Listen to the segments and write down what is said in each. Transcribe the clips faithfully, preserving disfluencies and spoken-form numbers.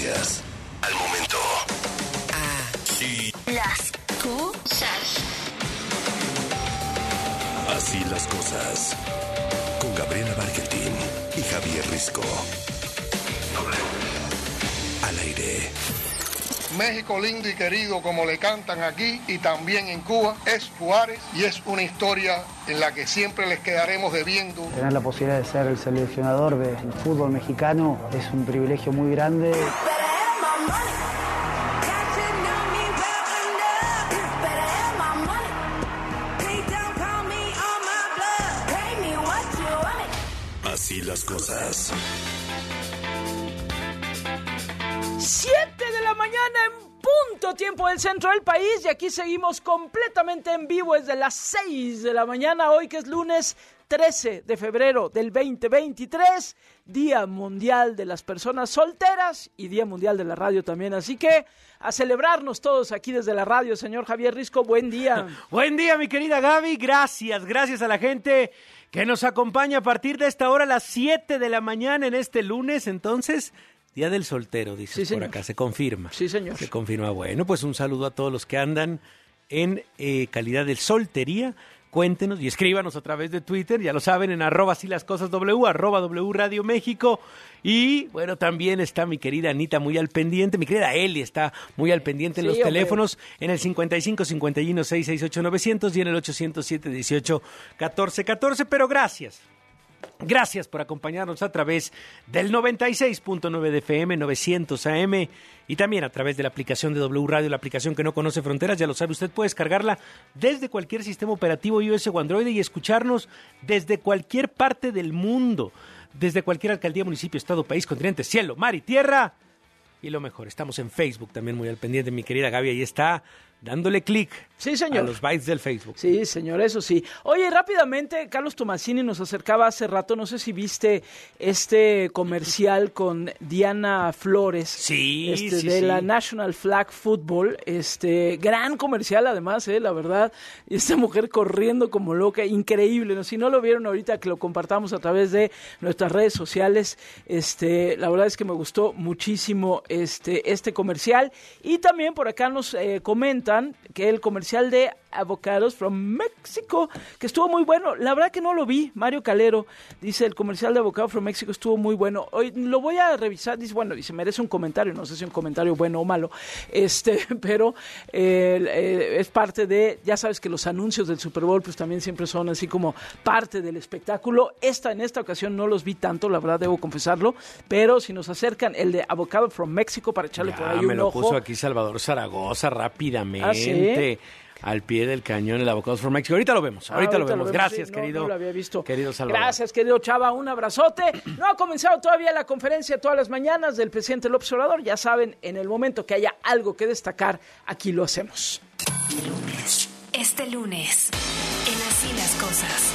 noticias al momento. Así las cosas. Así las cosas. Con Gabriela Barquetín y Javier Risco. W. Al aire. México lindo y querido, como le cantan aquí y también en Cuba, es Juárez, y es una historia en la que siempre les quedaremos debiendo. Tener la posibilidad de ser el seleccionador del fútbol mexicano es un privilegio muy grande. Así las cosas. Siete de la mañana en punto, tiempo del centro del país, y aquí seguimos completamente en vivo desde las seis de la mañana, hoy que es lunes trece de febrero del veinte veintitrés, Día Mundial de las Personas Solteras y Día Mundial de la Radio también, así que a celebrarnos todos aquí desde la radio. Señor Javier Risco, buen día. Buen día, mi querida Gaby, gracias, gracias a la gente que nos acompaña a partir de esta hora a las siete de la mañana en este lunes, entonces... Día del soltero, dices sí, por acá, se confirma. Sí, señor. Se confirma. Bueno, pues un saludo a todos los que andan en eh, calidad de soltería. Cuéntenos y escríbanos a través de Twitter, ya lo saben, en arroba así las cosas W, arroba W Radio México. Y bueno, también está mi querida Anita muy al pendiente, mi querida Eli está muy al pendiente en sí, los hombre. teléfonos, en el cincuenta y cinco, cincuenta y uno, sesenta y seis, ocho novecientos y en el ochocientos siete, dieciocho, catorce, catorce. Pero gracias. Gracias por acompañarnos a través del noventa y seis punto nueve de F M, novecientos A M y también a través de la aplicación de W Radio, la aplicación que no conoce fronteras, ya lo sabe, usted puede descargarla desde cualquier sistema operativo iOS o Android y escucharnos desde cualquier parte del mundo, desde cualquier alcaldía, municipio, estado, país, continente, cielo, mar y tierra. Y lo mejor, estamos en Facebook también muy al pendiente, mi querida Gaby, ahí está, dándole clic sí, señor. a los bytes del Facebook. Sí, señor, eso sí. Oye, rápidamente, Carlos Tomasini nos acercaba hace rato, no sé si viste este comercial con Diana Flores. Sí, este, sí, de sí. la National Flag Football, este, gran comercial además, eh, la verdad, y esta mujer corriendo como loca, increíble, ¿no? Si no lo vieron ahorita, que lo compartamos a través de nuestras redes sociales, este, la verdad es que me gustó muchísimo este, este comercial, y también por acá nos eh, comentan que el comercial de Avocados from Mexico, que estuvo muy bueno, la verdad que no lo vi. Mario Calero dice, el comercial de Avocados from Mexico estuvo muy bueno, hoy lo voy a revisar, dice, bueno, dice, merece un comentario, no sé si un comentario bueno o malo, este, pero eh, eh, es parte de, ya sabes que los anuncios del Super Bowl pues también siempre son así como parte del espectáculo. Esta, en esta ocasión no los vi tanto, la verdad debo confesarlo, pero si nos acercan el de Avocado from Mexico para echarle ya, por ahí me un lo ojo. Puso aquí Salvador Zaragoza rápidamente. ¿Ah, sí? Al pie del cañón, el Avocados from Mexico. Ahorita lo vemos, ahorita, ah, ahorita lo, vemos. lo vemos. Gracias, sí, querido. No, no lo había visto. Querido Salvador. Gracias, querido Chava, un abrazote. No ha comenzado todavía la conferencia todas las mañanas del presidente López Obrador. Ya saben, en el momento que haya algo que destacar, aquí lo hacemos. Este lunes, en Así las Cosas.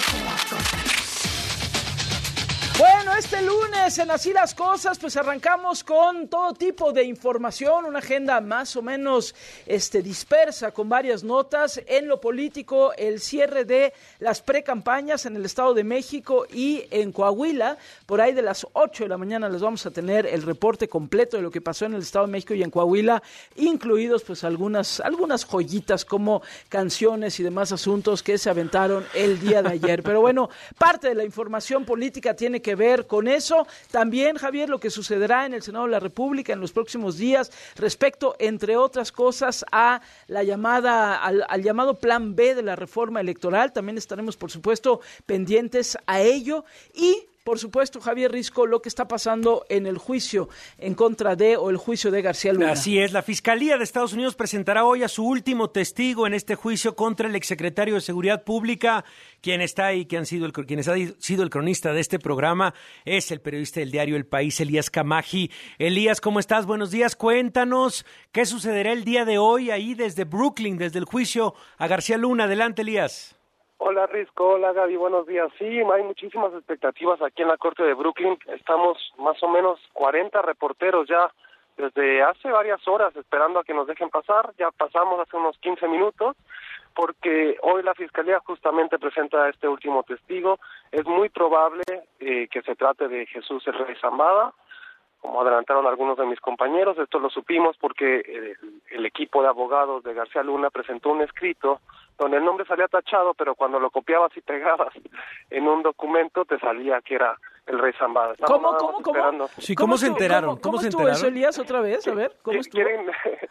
Bueno, este lunes en Así las Cosas, pues arrancamos con todo tipo de información, una agenda más o menos este, dispersa, con varias notas. En lo político, el cierre de las precampañas en el Estado de México y en Coahuila. Por ahí de las ocho de la mañana les vamos a tener el reporte completo de lo que pasó en el Estado de México y en Coahuila, incluidos pues algunas, algunas joyitas como canciones y demás asuntos que se aventaron el día de ayer. Pero bueno, parte de la información política tiene que que ver con eso. También, Javier, lo que sucederá en el Senado de la República en los próximos días respecto, entre otras cosas, a la llamada, al, al llamado Plan B de la reforma electoral. También estaremos, por supuesto, pendientes a ello. Y por supuesto, Javier Risco, lo que está pasando en el juicio en contra de, o el juicio de García Luna. Así es, la Fiscalía de Estados Unidos presentará hoy a su último testigo en este juicio contra el exsecretario de Seguridad Pública, quien está ahí, quien, han sido el, quien ha sido el cronista de este programa, es el periodista del diario El País, Elías Camaji. Elías, ¿cómo estás? Buenos días, cuéntanos qué sucederá el día de hoy ahí desde Brooklyn, desde el juicio a García Luna. Adelante, Elías. Hola Risco, hola Gaby, buenos días. Sí, hay muchísimas expectativas aquí en la Corte de Brooklyn. Estamos más o menos cuarenta reporteros ya desde hace varias horas esperando a que nos dejen pasar. Ya pasamos hace unos quince minutos porque hoy la Fiscalía justamente presenta a este último testigo. Es muy probable eh, que se trate de Jesús el Rey Zambada. como adelantaron algunos de mis compañeros. Esto lo supimos porque el, el equipo de abogados de García Luna presentó un escrito donde el nombre salía tachado, pero cuando lo copiabas y pegabas en un documento te salía que era el Rey Zambada. ¿Cómo, cómo, cómo? Sí, ¿cómo, ¿Cómo se enteraron? ¿Cómo, cómo, ¿Cómo se estuvo enteraron? eso, Elías, otra vez? A ver, ¿cómo estuvo? ¿Quieren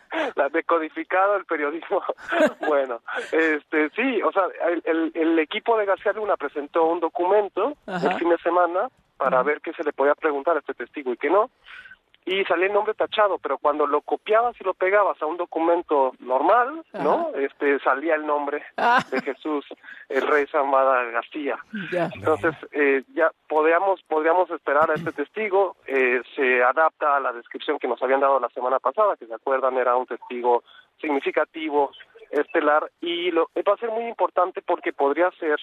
la decodificado el periodismo? Bueno, este sí, o sea, el, el, el equipo de García Luna presentó un documento Ajá. el fin de semana para Ajá. ver qué se le podía preguntar a este testigo y qué no, y salía el nombre tachado, pero cuando lo copiabas y lo pegabas a un documento normal, Ajá. ¿no? Este salía el nombre ah. de Jesús, el Rey Zambada García. Ya. Entonces, eh, ya podríamos podríamos esperar a este testigo, eh, se adapta a la descripción que nos habían dado la semana pasada, que se acuerdan era un testigo significativo, estelar, y lo, va a ser muy importante porque podría ser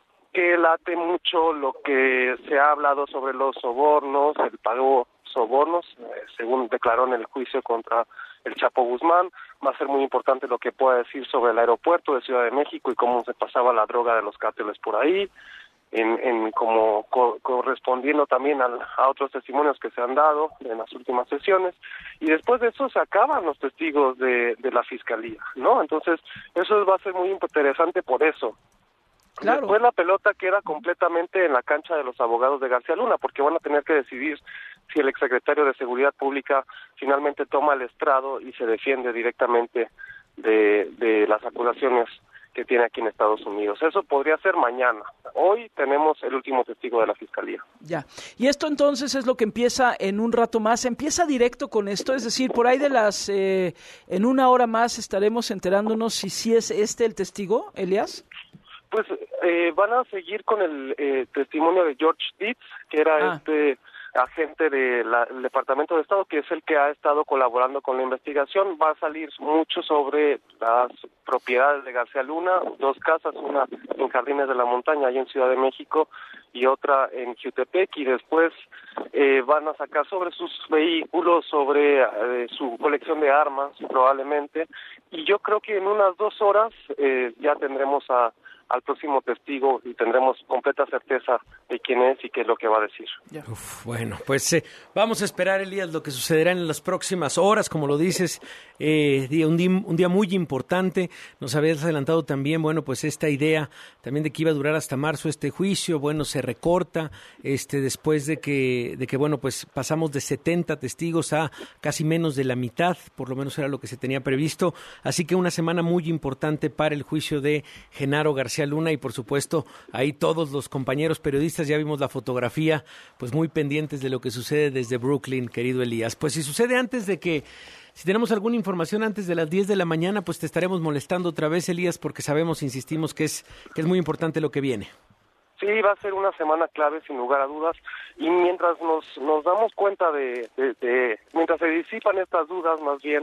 que late mucho lo que se ha hablado sobre los sobornos, el pago sobornos, eh, según declaró en el juicio contra el Chapo Guzmán. Va a ser muy importante lo que pueda decir sobre el aeropuerto de Ciudad de México y cómo se pasaba la droga de los cárteles por ahí, en, en como co- correspondiendo también al, a otros testimonios que se han dado en las últimas sesiones. Y después de eso se acaban los testigos de, de la Fiscalía, ¿no? Entonces, eso va a ser muy interesante por eso. Claro. Después la pelota queda completamente en la cancha de los abogados de García Luna, porque van a tener que decidir si el exsecretario de Seguridad Pública finalmente toma el estrado y se defiende directamente de, de las acusaciones que tiene aquí en Estados Unidos. Eso podría ser mañana. Hoy tenemos el último testigo de la Fiscalía. Ya. Y esto entonces es lo que empieza en un rato más. ¿Empieza directo con esto? Es decir, por ahí de las... Eh, en una hora más estaremos enterándonos si sí es este el testigo, Elías. Pues eh, van a seguir con el eh, testimonio de George Dietz, que era ah. este agente del de Departamento de Estado, que es el que ha estado colaborando con la investigación. Va a salir mucho sobre las propiedades de García Luna, dos casas, una en Jardines de la Montaña, ahí en Ciudad de México, y otra en Jutepec, y después eh, van a sacar sobre sus vehículos, sobre eh, su colección de armas, probablemente, y yo creo que en unas dos horas eh, ya tendremos a al próximo testigo y tendremos completa certeza de quién es y qué es lo que va a decir. Uf, bueno, pues eh, vamos a esperar, Elías, lo que sucederá en las próximas horas, como lo dices, eh, un, día, un día muy importante. Nos habías adelantado también, bueno, pues esta idea también de que iba a durar hasta marzo este juicio, bueno, se recorta este después de que, de que bueno, pues pasamos de setenta testigos a casi menos de la mitad, por lo menos era lo que se tenía previsto, así que una semana muy importante para el juicio de Genaro García Luna y por supuesto ahí todos los compañeros periodistas, ya vimos la fotografía, pues muy pendientes de lo que sucede desde Brooklyn, querido Elías. Pues si sucede antes de que, si tenemos alguna información antes de las diez de la mañana, pues te estaremos molestando otra vez, Elías, porque sabemos, insistimos, que es, que es muy importante lo que viene. Sí, va a ser una semana clave sin lugar a dudas, y mientras nos, nos damos cuenta de, de, de, mientras se disipan estas dudas más bien,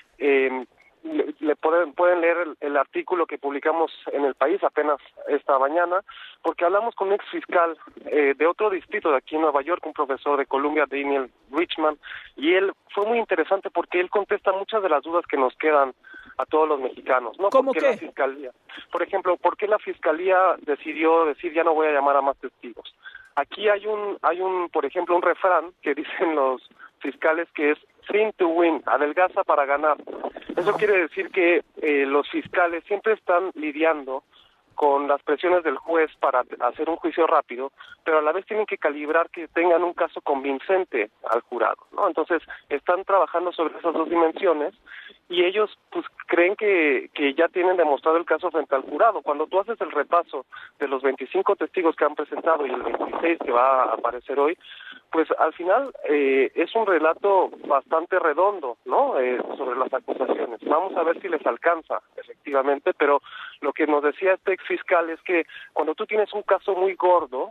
eh, Le, le pueden, pueden leer el, el artículo que publicamos en El País apenas esta mañana, porque hablamos con un ex fiscal eh, de otro distrito de aquí en Nueva York, un profesor de Columbia, Daniel Richman, y él fue muy interesante porque él contesta muchas de las dudas que nos quedan a todos los mexicanos, ¿no? ¿Cómo ¿Por qué qué? la fiscalía? Por ejemplo, ¿por qué la fiscalía decidió decir ya no voy a llamar a más testigos? Aquí hay un, hay un, por ejemplo, un refrán que dicen los fiscales que es thin to win, adelgaza para ganar. Eso quiere decir que eh, los fiscales siempre están lidiando con las presiones del juez para hacer un juicio rápido, pero a la vez tienen que calibrar que tengan un caso convincente al jurado, ¿no? Entonces, están trabajando sobre esas dos dimensiones y ellos pues creen que, que ya tienen demostrado el caso frente al jurado. Cuando tú haces el repaso de los veinticinco testigos que han presentado y el veintiséis que va a aparecer hoy, pues al final eh, es un relato bastante redondo, ¿no? Eh, sobre las acusaciones. Vamos a ver si les alcanza, efectivamente, pero lo que nos decía este ex fiscal es que cuando tú tienes un caso muy gordo,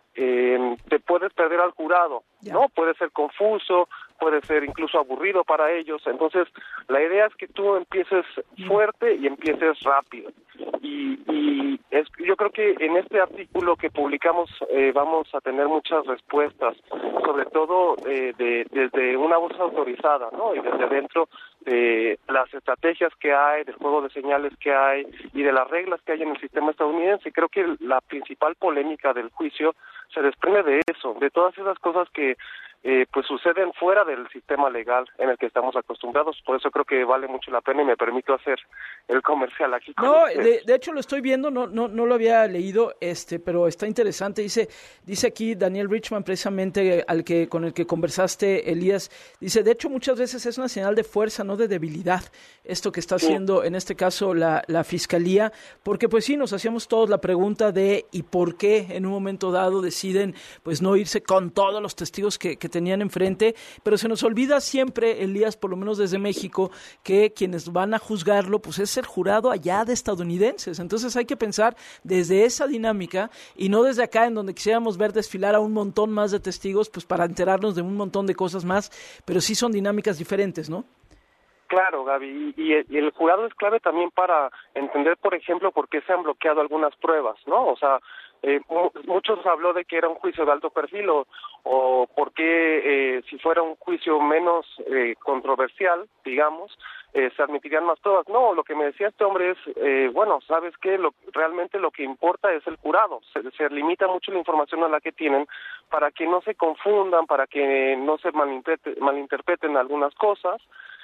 eh, te puedes perder al jurado, ¿no? Puede ser confuso, puede ser incluso aburrido para ellos. Entonces, la idea es que tú empieces fuerte y empieces rápido. Y, y es, yo creo que en este artículo que publicamos eh, vamos a tener muchas respuestas, sobre todo eh, de, desde una voz autorizada, ¿no? Y desde dentro de las estrategias que hay, del juego de señales que hay y de las reglas que hay en el sistema estadounidense. Creo que la principal polémica del juicio se desprende de eso, de todas esas cosas que eh, pues suceden fuera del sistema legal en el que estamos acostumbrados. Por eso creo que vale mucho la pena y me permito hacer el comercial aquí. No, de, de hecho lo estoy viendo, no, no, no lo había leído, este, pero está interesante. Dice, dice aquí Daniel Richman, precisamente al que con el que conversaste, Elías, dice, de hecho muchas veces es una señal de fuerza, no de debilidad, esto que está haciendo sí. en este caso la, la fiscalía, porque pues sí, nos hacíamos todos la pregunta de ¿y por qué en un momento dado deciden pues no irse con todos los testigos que, que tenían enfrente? Pero se nos olvida siempre, Elías, por lo menos desde México, que quienes van a juzgarlo pues es el jurado allá de estadounidenses. Entonces hay que pensar desde esa dinámica y no desde acá en donde quisiéramos ver desfilar a un montón más de testigos pues para enterarnos de un montón de cosas más, pero sí son dinámicas diferentes, ¿no? Claro, Gaby, y, y el jurado es clave también para entender, por ejemplo, por qué se han bloqueado algunas pruebas, ¿no? O sea, eh, muchos habló de que era un juicio de alto perfil o, o por qué eh, si fuera un juicio menos eh, controversial, digamos, eh, se admitirían más pruebas. No, lo que me decía este hombre es, eh, bueno, ¿sabes qué? Lo, realmente lo que importa es el jurado. Se, se limita mucho la información a la que tienen para que no se confundan, para que no se malinterpreten, malinterpreten algunas cosas.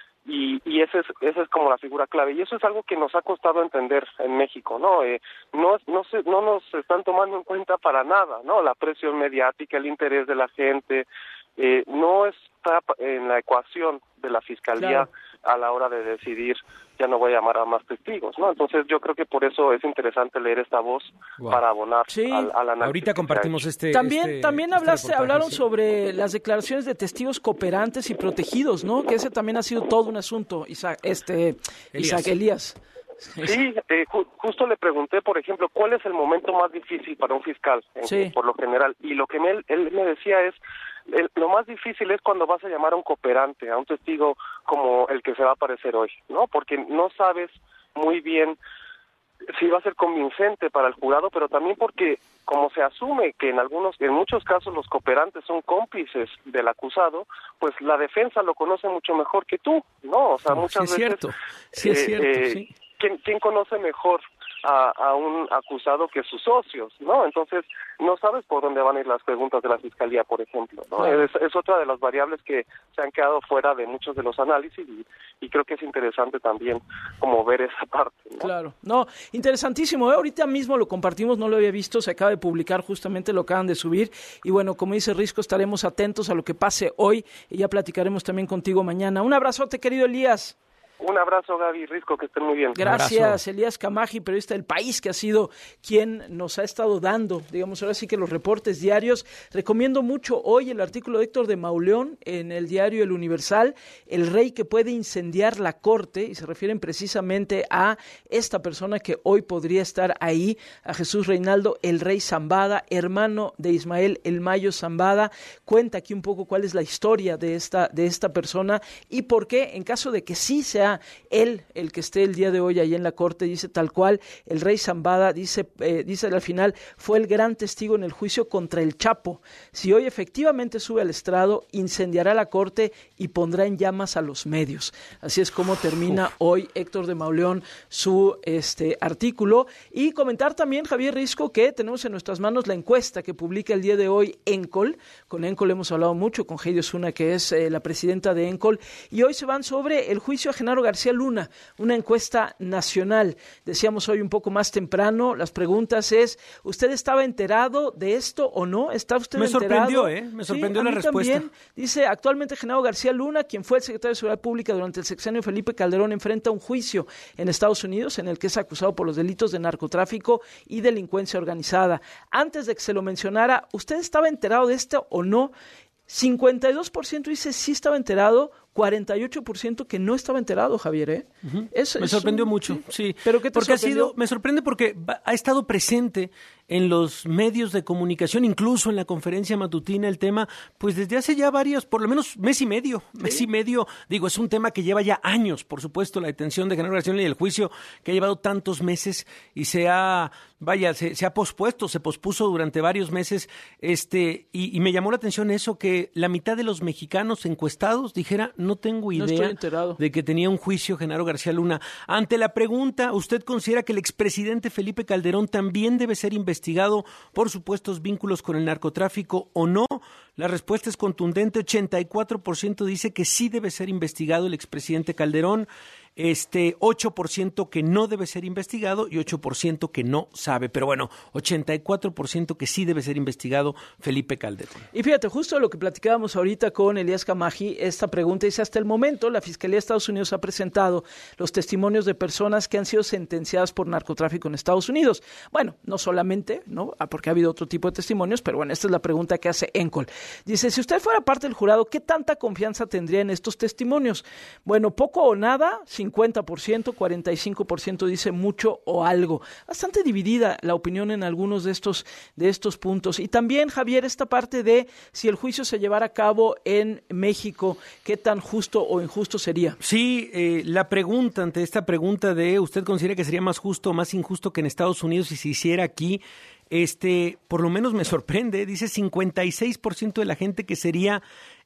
Y, y ese es, esa es como la figura clave, y eso es algo que nos ha costado entender en México, ¿no? Eh, no, no, se, no nos están tomando en cuenta para nada, ¿no? La presión mediática, el interés de la gente, eh, no está en la ecuación de la fiscalía claro. a la hora de decidir, ya no voy a llamar a más testigos, ¿no? Entonces yo creo que por eso es interesante leer esta voz wow. para abonar sí. al, al análisis. Ahorita compartimos este También, este, también este hablaste, hablaron sí. sobre las declaraciones de testigos cooperantes y protegidos, ¿no? Que ese también ha sido todo un asunto, Isaac, este, Elías. Isaac Elías. Sí, eh, ju- justo le pregunté, por ejemplo, ¿cuál es el momento más difícil para un fiscal, en, sí. por lo general? Y lo que me, él me decía es, el, lo más difícil es cuando vas a llamar a un cooperante, a un testigo como el que se va a aparecer hoy, ¿no? Porque no sabes muy bien si va a ser convincente para el jurado, pero también porque como se asume que en algunos, en muchos casos los cooperantes son cómplices del acusado, pues la defensa lo conoce mucho mejor que tú, ¿no? O sea, oh, muchas sí es veces... cierto, sí es eh, cierto, eh, sí. ¿quién, ¿Quién conoce mejor a, a un acusado que sus socios, ¿no? Entonces, no sabes por dónde van a ir las preguntas de la fiscalía, por ejemplo, ¿no? Claro. Es, es otra de las variables que se han quedado fuera de muchos de los análisis y, y creo que es interesante también como ver esa parte, ¿no? Claro, no, interesantísimo, ¿eh? Ahorita mismo lo compartimos, no lo había visto, se acaba de publicar, justamente lo acaban de subir y bueno, como dice Risco, estaremos atentos a lo que pase hoy y ya platicaremos también contigo mañana. Un abrazote, querido Elías. Un abrazo, Gaby, Risco, que estén muy bien. Gracias, Elías Camaji, periodista del País, que ha sido quien nos ha estado dando, digamos, ahora sí que los reportes diarios. Recomiendo mucho hoy el artículo de Héctor de Mauleón en el diario El Universal, el rey que puede incendiar la corte, y se refieren precisamente a esta persona que hoy podría estar ahí, a Jesús Reinaldo, el rey Zambada, hermano de Ismael el Mayo Zambada. Cuenta aquí un poco cuál es la historia de esta, de esta persona y por qué, en caso de que sí sea él el que esté el día de hoy ahí en la corte, dice tal cual, el rey Zambada dice, eh, dice al final, fue el gran testigo en el juicio contra el Chapo. Si hoy efectivamente sube al estrado, incendiará la corte y pondrá en llamas a los medios. Así es como termina Uf. hoy Héctor de Mauleón su este artículo. Y comentar también, Javier Risco, que tenemos en nuestras manos la encuesta que publica el día de hoy Encol. Con Encol hemos hablado mucho, con Heidi Osuna, que es eh, la presidenta de Encol, y hoy se van sobre el juicio a Genaro García Luna, una encuesta nacional. Decíamos hoy un poco más temprano, las preguntas es, ¿usted estaba enterado de esto o no? ¿Está usted Me enterado? sorprendió, ¿eh? Me sorprendió sí, la a mí respuesta. También. Dice, actualmente Genaro García Luna, quien fue el secretario de Seguridad Pública durante el sexenio Felipe Calderón, enfrenta un juicio en Estados Unidos en el que es acusado por los delitos de narcotráfico y delincuencia organizada. Antes de que se lo mencionara, ¿usted estaba enterado de esto o no? cincuenta y dos por ciento dice sí estaba enterado, cuarenta y ocho por ciento que no estaba enterado, Javier, ¿eh? Uh-huh. Es, me es sorprendió un, mucho, sí. ¿Pero qué te porque sorprendió? ha sido, me sorprende porque ha estado presente en los medios de comunicación, incluso en la conferencia matutina, el tema, pues desde hace ya varios, por lo menos mes y medio, ¿Sí? mes y medio, digo, es un tema que lleva ya años, por supuesto, la detención de Genaro García Luna y el juicio que ha llevado tantos meses y se ha, vaya, se, se ha pospuesto, se pospuso durante varios meses, este, y, y me llamó la atención eso, que la mitad de los mexicanos encuestados dijera, no tengo idea no estoy enterado de que tenía un juicio Genaro García Luna. Ante la pregunta, ¿usted considera que el expresidente Felipe Calderón también debe ser investigado por supuestos vínculos con el narcotráfico o no? La respuesta es contundente, ochenta y cuatro por ciento dice que sí debe ser investigado el expresidente Calderón, este ocho por ciento que no debe ser investigado y ocho por ciento que no sabe. Pero bueno, ochenta y cuatro por ciento que sí debe ser investigado Felipe Calderón. Y fíjate, justo lo que platicábamos ahorita con Elías Camaji, esta pregunta dice, hasta el momento la Fiscalía de Estados Unidos ha presentado los testimonios de personas que han sido sentenciadas por narcotráfico en Estados Unidos. Bueno, no solamente, ¿no? Porque ha habido otro tipo de testimonios, pero bueno, esta es la pregunta que hace Encol. Dice, si usted fuera parte del jurado, ¿qué tanta confianza tendría en estos testimonios? Bueno, poco o nada, cincuenta por ciento, cuarenta y cinco por ciento dice mucho o algo. Bastante dividida la opinión en algunos de estos, de estos puntos. Y también, Javier, esta parte de si el juicio se llevara a cabo en México, ¿qué tan justo o injusto sería? Sí, eh, la pregunta, ante esta pregunta de ¿usted considera que sería más justo o más injusto que en Estados Unidos si se hiciera aquí? Este, por lo menos me sorprende, dice cincuenta y seis por ciento de la gente que sería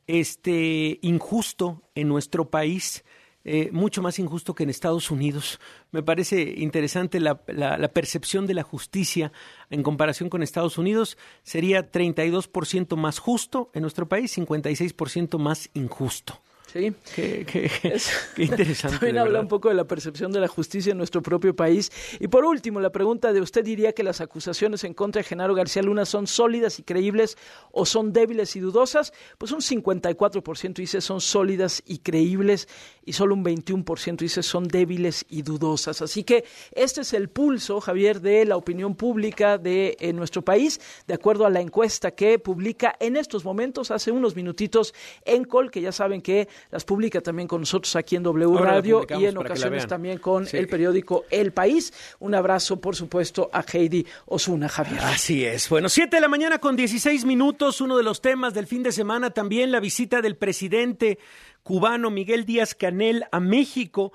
este injusto en nuestro país. Eh, mucho más injusto que en Estados Unidos. Me parece interesante la, la, la percepción de la justicia en comparación con Estados Unidos. Sería treinta y dos por ciento más justo en nuestro país, cincuenta y seis por ciento más injusto. Sí, qué, qué, qué interesante. También habla un poco de la percepción de la justicia en nuestro propio país. Y por último, la pregunta de ¿usted diría que las acusaciones en contra de Genaro García Luna son sólidas y creíbles o son débiles y dudosas? Pues un cincuenta y cuatro por ciento dice son sólidas y creíbles y solo un veintiuno por ciento dice son débiles y dudosas. Así que este es el pulso, Javier, de la opinión pública de en nuestro país, de acuerdo a la encuesta que publica en estos momentos, hace unos minutitos, Encol, que ya saben que las publica también con nosotros aquí en W Ahora Radio y en ocasiones también con sí. el periódico El País. Un abrazo, por supuesto, a Heidi Osuna, Javier. Así es. Bueno, siete de la mañana con dieciséis minutos. Uno de los temas del fin de semana también la visita del presidente cubano Miguel Díaz-Canel a México.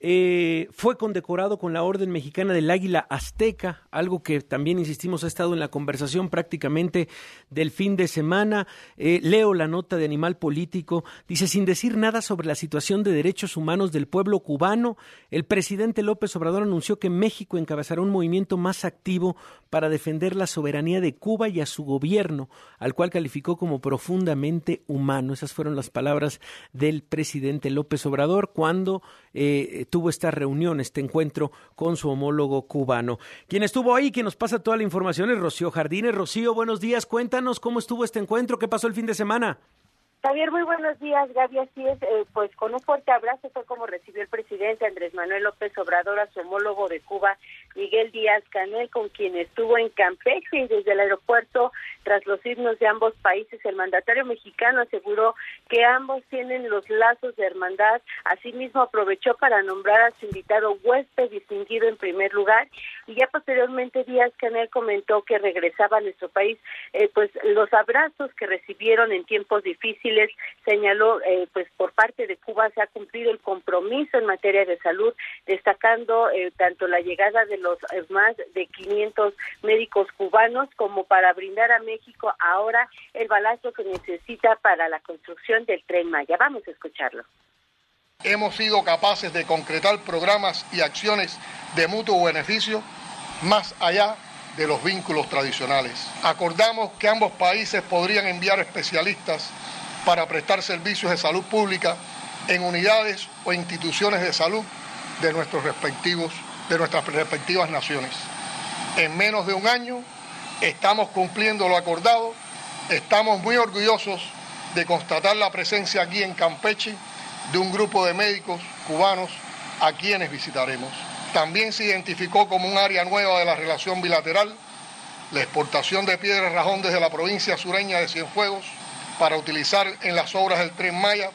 Eh, fue condecorado con la Orden Mexicana del Águila Azteca, algo que también, insistimos, ha estado en la conversación prácticamente del fin de semana. Eh, leo la nota de Animal Político, dice, sin decir nada sobre la situación de derechos humanos del pueblo cubano, el presidente López Obrador anunció que México encabezará un movimiento más activo para defender la soberanía de Cuba y a su gobierno, al cual calificó como profundamente humano. Esas fueron las palabras del presidente López Obrador cuando eh, tuvo esta reunión, este encuentro con su homólogo cubano. Quien estuvo ahí, quien nos pasa toda la información es Rocío Jardines. Rocío, buenos días, cuéntanos cómo estuvo este encuentro, qué pasó el fin de semana. Javier, muy buenos días, Gaby, así es, eh, pues con un fuerte abrazo fue como recibió el presidente Andrés Manuel López Obrador a su homólogo de Cuba, Miguel Díaz-Canel, con quien estuvo en Campeche, y desde el aeropuerto, tras los himnos de ambos países, el mandatario mexicano aseguró que ambos tienen los lazos de hermandad. Asimismo, aprovechó para nombrar a su invitado huésped distinguido en primer lugar, y ya posteriormente Díaz-Canel comentó que regresaba a nuestro país, eh, pues los abrazos que recibieron en tiempos difíciles. Señaló, eh, pues por parte de Cuba se ha cumplido el compromiso en materia de salud, destacando eh, tanto la llegada de los eh, más de quinientos médicos cubanos como para brindar a México ahora el balazo que necesita para la construcción del Tren Maya. Vamos a escucharlo. Hemos sido capaces de concretar programas y acciones de mutuo beneficio más allá de los vínculos tradicionales. Acordamos que ambos países podrían enviar especialistas para prestar servicios de salud pública en unidades o instituciones de salud de nuestros respectivos, de nuestras respectivas naciones. En menos de un año estamos cumpliendo lo acordado. Estamos muy orgullosos de constatar la presencia aquí en Campeche de un grupo de médicos cubanos a quienes visitaremos. También se identificó como un área nueva de la relación bilateral la exportación de piedra rajón desde la provincia sureña de Cienfuegos para utilizar en las obras del Tren Maya.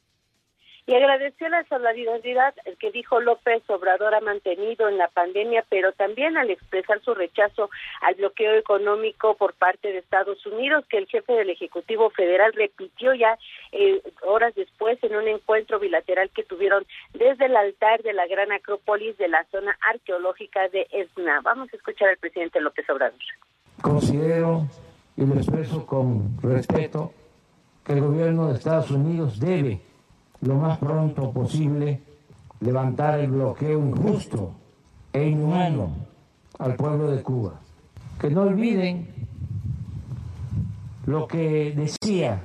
Y agradeció la solidaridad que dijo López Obrador ha mantenido en la pandemia, pero también al expresar su rechazo al bloqueo económico por parte de Estados Unidos, que el jefe del Ejecutivo Federal repitió ya eh, horas después en un encuentro bilateral que tuvieron desde el altar de la Gran Acrópolis de la zona arqueológica de Esna. Vamos a escuchar al presidente López Obrador. Considero y lo expreso con respeto que el gobierno de Estados Unidos debe, lo más pronto posible, levantar el bloqueo injusto e inhumano al pueblo de Cuba. Que no olviden lo que decía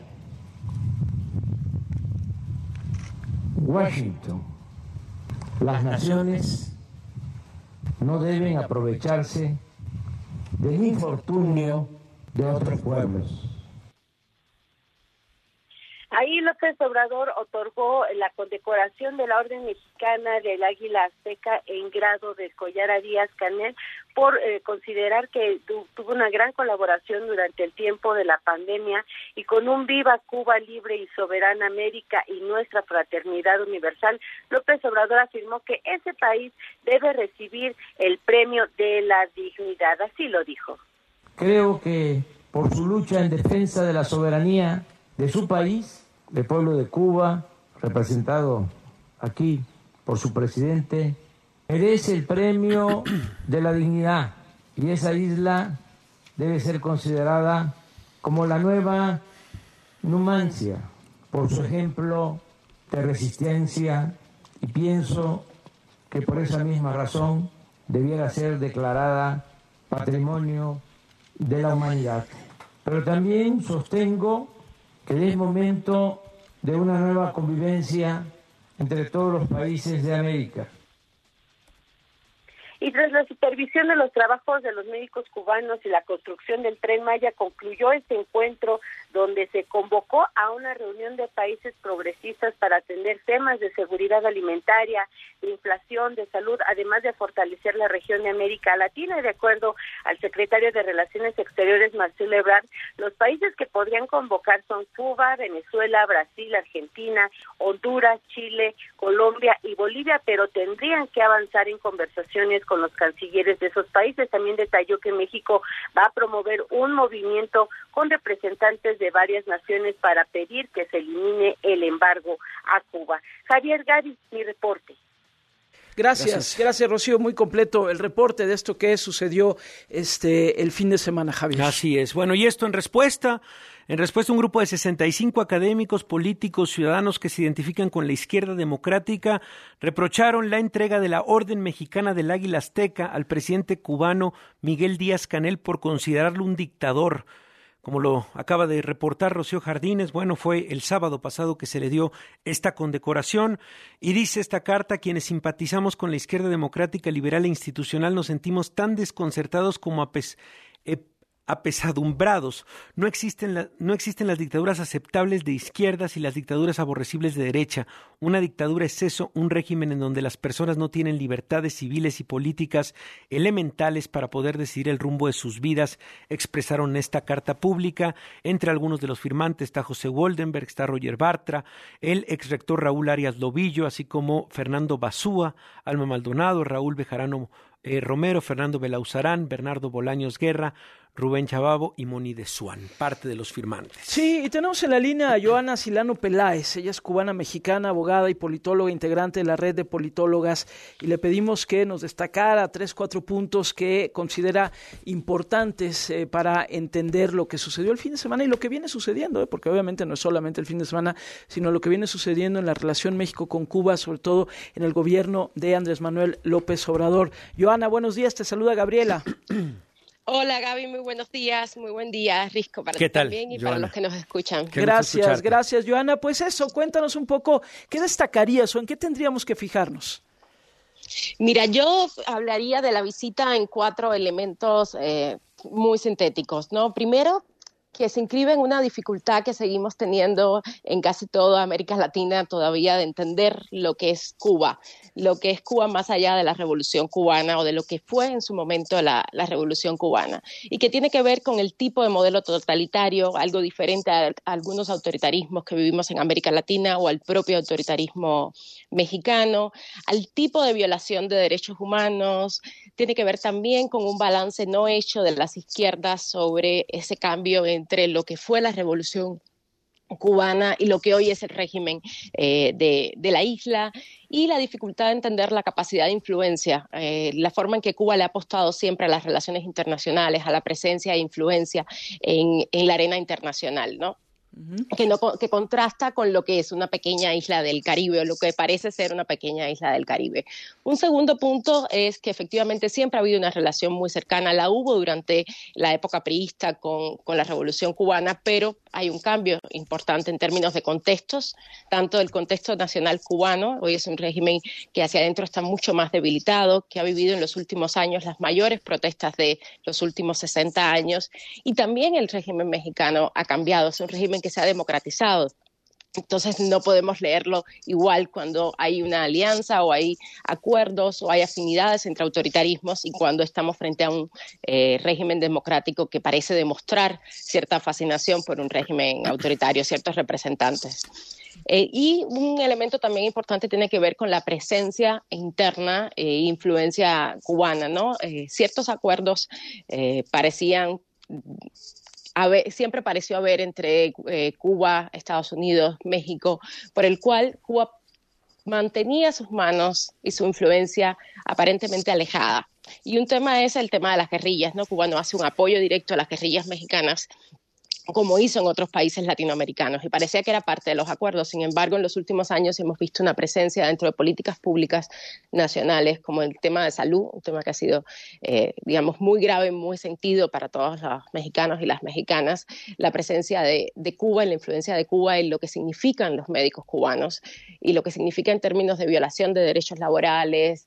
Washington: las naciones no deben aprovecharse del infortunio de otros pueblos. Ahí López Obrador otorgó la condecoración de la Orden Mexicana del Águila Azteca en grado de collar a Díaz-Canel por eh, considerar que tu, tuvo una gran colaboración durante el tiempo de la pandemia, y con un viva Cuba libre y soberana América y nuestra fraternidad universal, López Obrador afirmó que ese país debe recibir el premio de la dignidad. Así lo dijo. Creo que por su lucha en defensa de la soberanía de su país, el pueblo de Cuba, representado aquí por su presidente, merece el premio de la dignidad, y esa isla debe ser considerada como la nueva Numancia por su ejemplo de resistencia, y pienso que por esa misma razón debiera ser declarada Patrimonio de la Humanidad. Pero también sostengo que es momento de una nueva convivencia entre todos los países de América. Y tras la supervisión de los trabajos de los médicos cubanos y la construcción del Tren Maya, concluyó este encuentro donde se convocó a una reunión de países progresistas para atender temas de seguridad alimentaria, de inflación, de salud, además de fortalecer la región de América Latina. Y de acuerdo al secretario de Relaciones Exteriores, Marcelo Ebrard, los países que podrían convocar son Cuba, Venezuela, Brasil, Argentina, Honduras, Chile, Colombia y Bolivia, pero tendrían que avanzar en conversaciones con los cancilleres de esos países. También detalló que México va a promover un movimiento con representantes de varias naciones para pedir que se elimine el embargo a Cuba. Javier Gaby, mi reporte. Gracias, gracias, gracias, Rocío, muy completo el reporte de esto que sucedió este el fin de semana, Javier. Así es. Bueno, y esto en respuesta, en respuesta a un grupo de sesenta y cinco académicos, políticos, ciudadanos que se identifican con la izquierda democrática, reprocharon la entrega de la Orden Mexicana del Águila Azteca al presidente cubano Miguel Díaz-Canel por considerarlo un dictador. Como lo acaba de reportar Rocío Jardines, bueno, fue el sábado pasado que se le dio esta condecoración, y dice esta carta: quienes simpatizamos con la izquierda democrática, liberal e institucional nos sentimos tan desconcertados como apes, eh, apesadumbrados. No existen, la, no existen las dictaduras aceptables de izquierdas y las dictaduras aborrecibles de derecha. Una dictadura es eso, un régimen en donde las personas no tienen libertades civiles y políticas elementales para poder decidir el rumbo de sus vidas, expresaron en esta carta pública. Entre algunos de los firmantes está José Woldenberg, está Roger Bartra, el exrector Raúl Arias Lobillo, así como Fernando Basúa, Alma Maldonado, Raúl Bejarano eh, Romero, Fernando Belauzarán, Bernardo Bolaños Guerra, Rubén Chababo y Moni de Suán, parte de los firmantes. Sí, y tenemos en la línea a Joana Silano Peláez. Ella es cubana mexicana, abogada y politóloga, integrante de la red de politólogas, y le pedimos que nos destacara tres, cuatro puntos que considera importantes eh, para entender lo que sucedió el fin de semana y lo que viene sucediendo, eh, porque obviamente no es solamente el fin de semana, sino lo que viene sucediendo en la relación México con Cuba, sobre todo en el gobierno de Andrés Manuel López Obrador. Joana, buenos días, te saluda Gabriela. Hola Gaby, muy buenos días, muy buen día, Risco, para ti también y Joana, para los que nos escuchan. Gracias, gracias Joana. Pues eso, cuéntanos un poco, ¿qué destacarías o en qué tendríamos que fijarnos? Mira, yo hablaría de la visita en cuatro elementos eh, muy sintéticos, ¿no? Primero, que se inscribe en una dificultad que seguimos teniendo en casi toda América Latina todavía de entender lo que es Cuba, lo que es Cuba más allá de la Revolución Cubana o de lo que fue en su momento la, la Revolución Cubana, y que tiene que ver con el tipo de modelo totalitario, algo diferente a, a algunos autoritarismos que vivimos en América Latina o al propio autoritarismo mexicano, al tipo de violación de derechos humanos. Tiene que ver también con un balance no hecho de las izquierdas sobre ese cambio entre lo que fue la Revolución Cubana y lo que hoy es el régimen eh, de, de la isla, y la dificultad de entender la capacidad de influencia, eh, la forma en que Cuba le ha apostado siempre a las relaciones internacionales, a la presencia e influencia en, en la arena internacional, ¿no? que, no, que contrasta con lo que es una pequeña isla del Caribe, o lo que parece ser una pequeña isla del Caribe. Un segundo punto es que efectivamente siempre ha habido una relación muy cercana, la hubo durante la época priista con, con la Revolución Cubana, pero hay un cambio importante en términos de contextos, tanto el contexto nacional cubano, hoy es un régimen que hacia adentro está mucho más debilitado, que ha vivido en los últimos años las mayores protestas de los últimos sesenta años, y también el régimen mexicano ha cambiado, es un régimen que se ha democratizado. Entonces no podemos leerlo igual cuando hay una alianza o hay acuerdos o hay afinidades entre autoritarismos y cuando estamos frente a un eh, régimen democrático que parece demostrar cierta fascinación por un régimen autoritario, ciertos representantes. Eh, y un elemento también importante tiene que ver con la presencia interna e eh, influencia cubana, ¿no? Eh, ciertos acuerdos eh, parecían... Ver, siempre pareció haber entre eh, Cuba, Estados Unidos, México, por el cual Cuba mantenía sus manos y su influencia aparentemente alejada. Y un tema es el tema de las guerrillas, ¿no? Cuba no hace un apoyo directo a las guerrillas mexicanas, como hizo en otros países latinoamericanos, y parecía que era parte de los acuerdos. Sin embargo, en los últimos años hemos visto una presencia dentro de políticas públicas nacionales, como el tema de salud, un tema que ha sido, eh, digamos, muy grave, muy sentido para todos los mexicanos y las mexicanas, la presencia de, de Cuba, la influencia de Cuba en lo que significan los médicos cubanos y lo que significa en términos de violación de derechos laborales,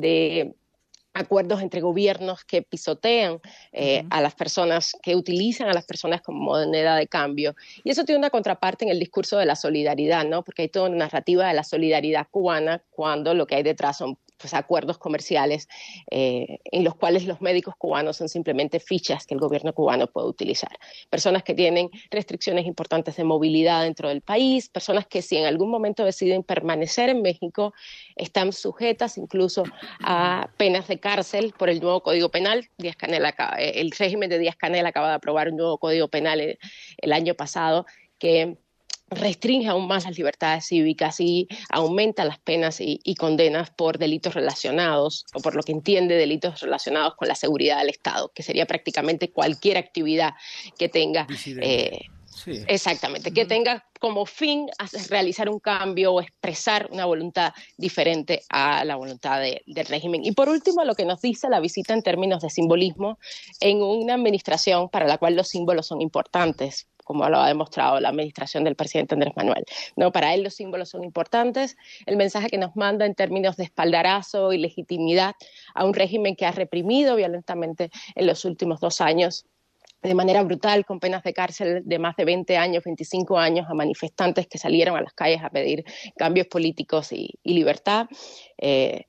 de acuerdos entre gobiernos que pisotean eh, uh-huh. a las personas, que utilizan a las personas como moneda de cambio. Y eso tiene una contraparte en el discurso de la solidaridad, ¿no? Porque hay toda una narrativa de la solidaridad cubana cuando lo que hay detrás son pues, acuerdos comerciales eh, en los cuales los médicos cubanos son simplemente fichas que el gobierno cubano puede utilizar. Personas que tienen restricciones importantes de movilidad dentro del país, personas que si en algún momento deciden permanecer en México están sujetas incluso a penas de cárcel por el nuevo Código Penal. Díaz-Canel acaba, el régimen de Díaz-Canel acaba de aprobar un nuevo Código Penal el, el año pasado que restringe aún más las libertades cívicas y aumenta las penas y, y condenas por delitos relacionados, o por lo que entiende delitos relacionados con la seguridad del Estado, que sería prácticamente cualquier actividad que tenga... Eh, sí. Exactamente, uh-huh. que tenga como fin realizar un cambio o expresar una voluntad diferente a la voluntad de, del régimen. Y por último, lo que nos dice la visita en términos de simbolismo en una administración para la cual los símbolos son importantes, como lo ha demostrado la administración del presidente Andrés Manuel, ¿no? Para él los símbolos son importantes. El mensaje que nos manda en términos de espaldarazo y legitimidad a un régimen que ha reprimido violentamente en los últimos dos años de manera brutal, con penas de cárcel de más de veinte años, veinticinco años, a manifestantes que salieron a las calles a pedir cambios políticos y, y libertad. Eh,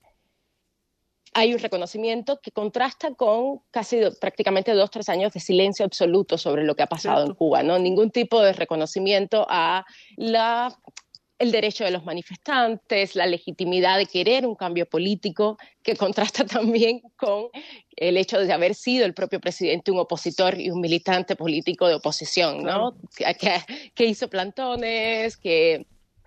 Hay un reconocimiento que contrasta con casi prácticamente dos, tres años de silencio absoluto sobre lo que ha pasado Cierto. en Cuba, ¿no? Ningún tipo de reconocimiento a la, el derecho de los manifestantes, la legitimidad de querer un cambio político, que contrasta también con el hecho de haber sido el propio presidente un opositor y un militante político de oposición, ¿no? Claro. Que, que hizo plantones, que,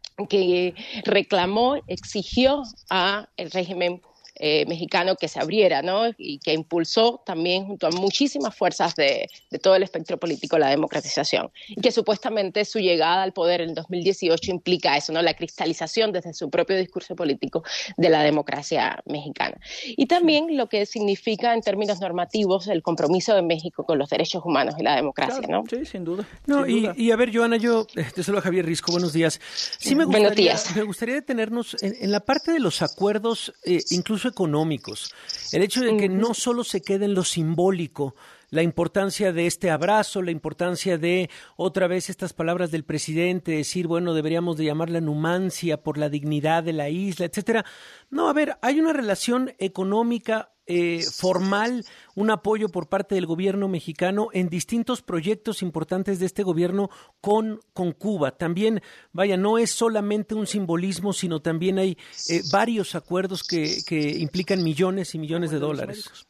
que reclamó, exigió a el régimen Eh, mexicano que se abriera, ¿no? Y que impulsó también junto a muchísimas fuerzas de, de todo el espectro político la democratización. Y que supuestamente su llegada al poder en dos mil dieciocho implica eso, ¿no? La cristalización desde su propio discurso político de la democracia mexicana. Y también sí. lo que significa en términos normativos el compromiso de México con los derechos humanos y la democracia, claro, ¿no? Sí, sin duda. No, sin y, duda. y a ver, Joana, yo te saludo a Javier Risco, buenos días. Sí me gustaría, buenos días. Me gustaría detenernos en, en la parte de los acuerdos, eh, incluso económicos. El hecho de que no solo se quede en lo simbólico, la importancia de este abrazo, la importancia de otra vez estas palabras del presidente, decir, bueno, deberíamos de llamarla Numancia por la dignidad de la isla, etcétera. No, a ver, hay una relación económica eh, formal, un apoyo por parte del gobierno mexicano en distintos proyectos importantes de este gobierno con, con Cuba. También, vaya, no es solamente un simbolismo, sino también hay eh, varios acuerdos que, que implican millones y millones de dólares.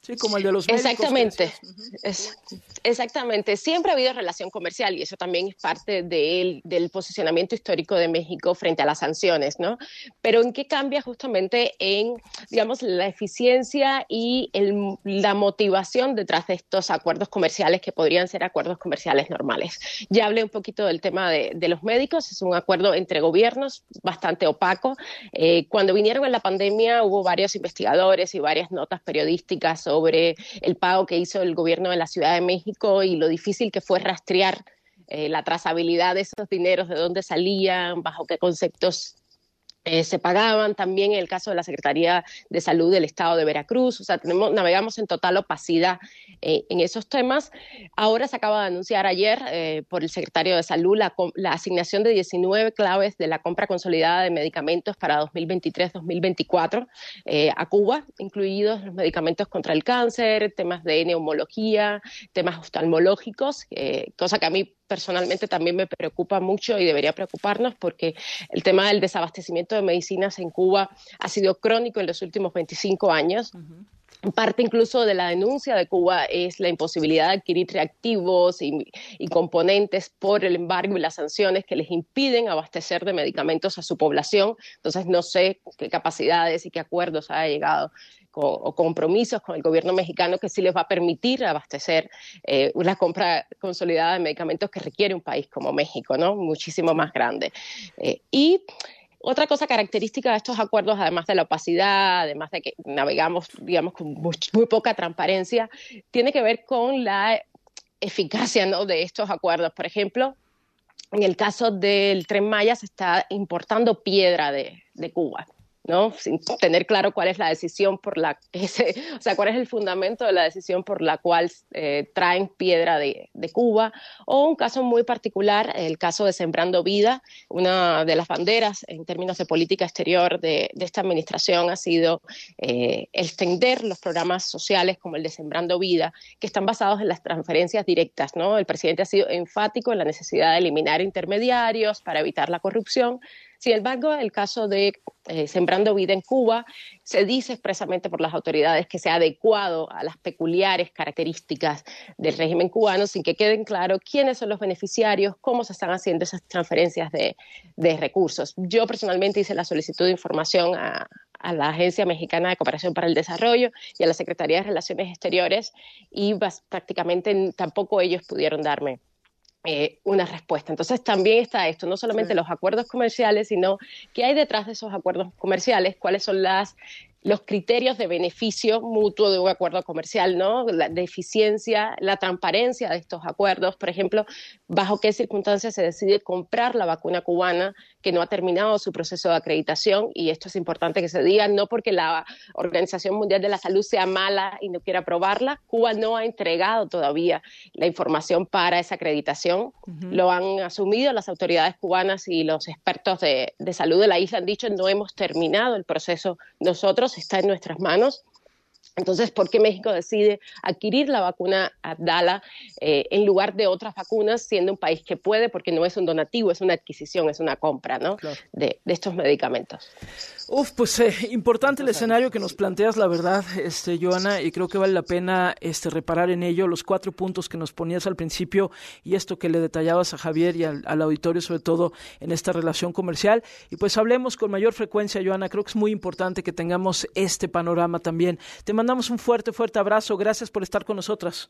Sí, como el de los médicos. Exactamente, es, exactamente. Siempre ha habido relación comercial y eso también es parte de el, del posicionamiento histórico de México frente a las sanciones, ¿no? Pero ¿en qué cambia justamente en, digamos, la eficiencia y el, la motivación detrás de estos acuerdos comerciales que podrían ser acuerdos comerciales normales? Ya hablé un poquito del tema de, de los médicos, es un acuerdo entre gobiernos bastante opaco. Eh, cuando vinieron en la pandemia hubo varios investigadores y varias notas periodísticas sobre sobre el pago que hizo el gobierno de la Ciudad de México y lo difícil que fue rastrear eh, la trazabilidad de esos dineros, de dónde salían, bajo qué conceptos eh, se pagaban. También en el caso de la Secretaría de Salud del Estado de Veracruz, o sea, tenemos, navegamos en total opacidad eh, en esos temas. Ahora se acaba de anunciar ayer eh, por el secretario de Salud la, la asignación de diecinueve claves de la compra consolidada de medicamentos para dos mil veintitrés dos mil veinticuatro eh, a Cuba, incluidos los medicamentos contra el cáncer, temas de neumología, temas oftalmológicos, eh, cosa que a mí personalmente también me preocupa mucho y debería preocuparnos porque el tema del desabastecimiento de medicinas en Cuba ha sido crónico en los últimos veinticinco años. Uh-huh. Parte incluso de la denuncia de Cuba es la imposibilidad de adquirir reactivos y, y componentes por el embargo y las sanciones que les impiden abastecer de medicamentos a su población. Entonces no sé qué capacidades y qué acuerdos ha llegado o compromisos con el gobierno mexicano que sí les va a permitir abastecer eh, una compra consolidada de medicamentos que requiere un país como México, ¿no? Muchísimo más grande. Eh, y otra cosa característica de estos acuerdos, además de la opacidad, además de que navegamos, digamos, con muy, muy poca transparencia, tiene que ver con la eficacia, ¿no?, de estos acuerdos. Por ejemplo, en el caso del Tren Maya se está importando piedra de, de Cuba, ¿no? Sin tener claro cuál es la decisión por la que se, o sea, cuál es el fundamento de la decisión por la cual eh, traen piedra de, de Cuba. O un caso muy particular, el caso de Sembrando Vida. Una de las banderas en términos de política exterior de, de esta administración ha sido eh, extender los programas sociales como el de Sembrando Vida, que están basados en las transferencias directas, ¿no? El presidente ha sido enfático en la necesidad de eliminar intermediarios para evitar la corrupción. Sin embargo, el caso de eh, Sembrando Vida en Cuba se dice expresamente por las autoridades que se ha adecuado a las peculiares características del régimen cubano sin que queden claro quiénes son los beneficiarios, cómo se están haciendo esas transferencias de, de recursos. Yo personalmente hice la solicitud de información a, a la Agencia Mexicana de Cooperación para el Desarrollo y a la Secretaría de Relaciones Exteriores y bas, prácticamente tampoco ellos pudieron darme Eh, una respuesta. Entonces también está esto, no solamente sí. los acuerdos comerciales, sino qué hay detrás de esos acuerdos comerciales, cuáles son las los criterios de beneficio mutuo de un acuerdo comercial, ¿no? La de eficiencia, la transparencia de estos acuerdos, por ejemplo, bajo qué circunstancias se decide comprar la vacuna cubana que no ha terminado su proceso de acreditación, y esto es importante que se diga, no porque la Organización Mundial de la Salud sea mala y no quiera aprobarla, Cuba no ha entregado todavía la información para esa acreditación, uh-huh. Lo han asumido las autoridades cubanas y los expertos de, de salud de la isla han dicho, no hemos terminado el proceso nosotros, está en nuestras manos. Entonces, ¿por qué México decide adquirir la vacuna Abdala eh, en lugar de otras vacunas, siendo un país que puede, porque no es un donativo, es una adquisición, es una compra, ¿no? Claro. de, de estos medicamentos? Uf, pues eh, importante el escenario que nos planteas, la verdad, este, Joana, y creo que vale la pena este, reparar en ello los cuatro puntos que nos ponías al principio y esto que le detallabas a Javier y al, al auditorio, sobre todo en esta relación comercial. Y pues hablemos con mayor frecuencia, Joana, creo que es muy importante que tengamos este panorama también. Te mandamos un fuerte, fuerte abrazo. Gracias por estar con nosotras.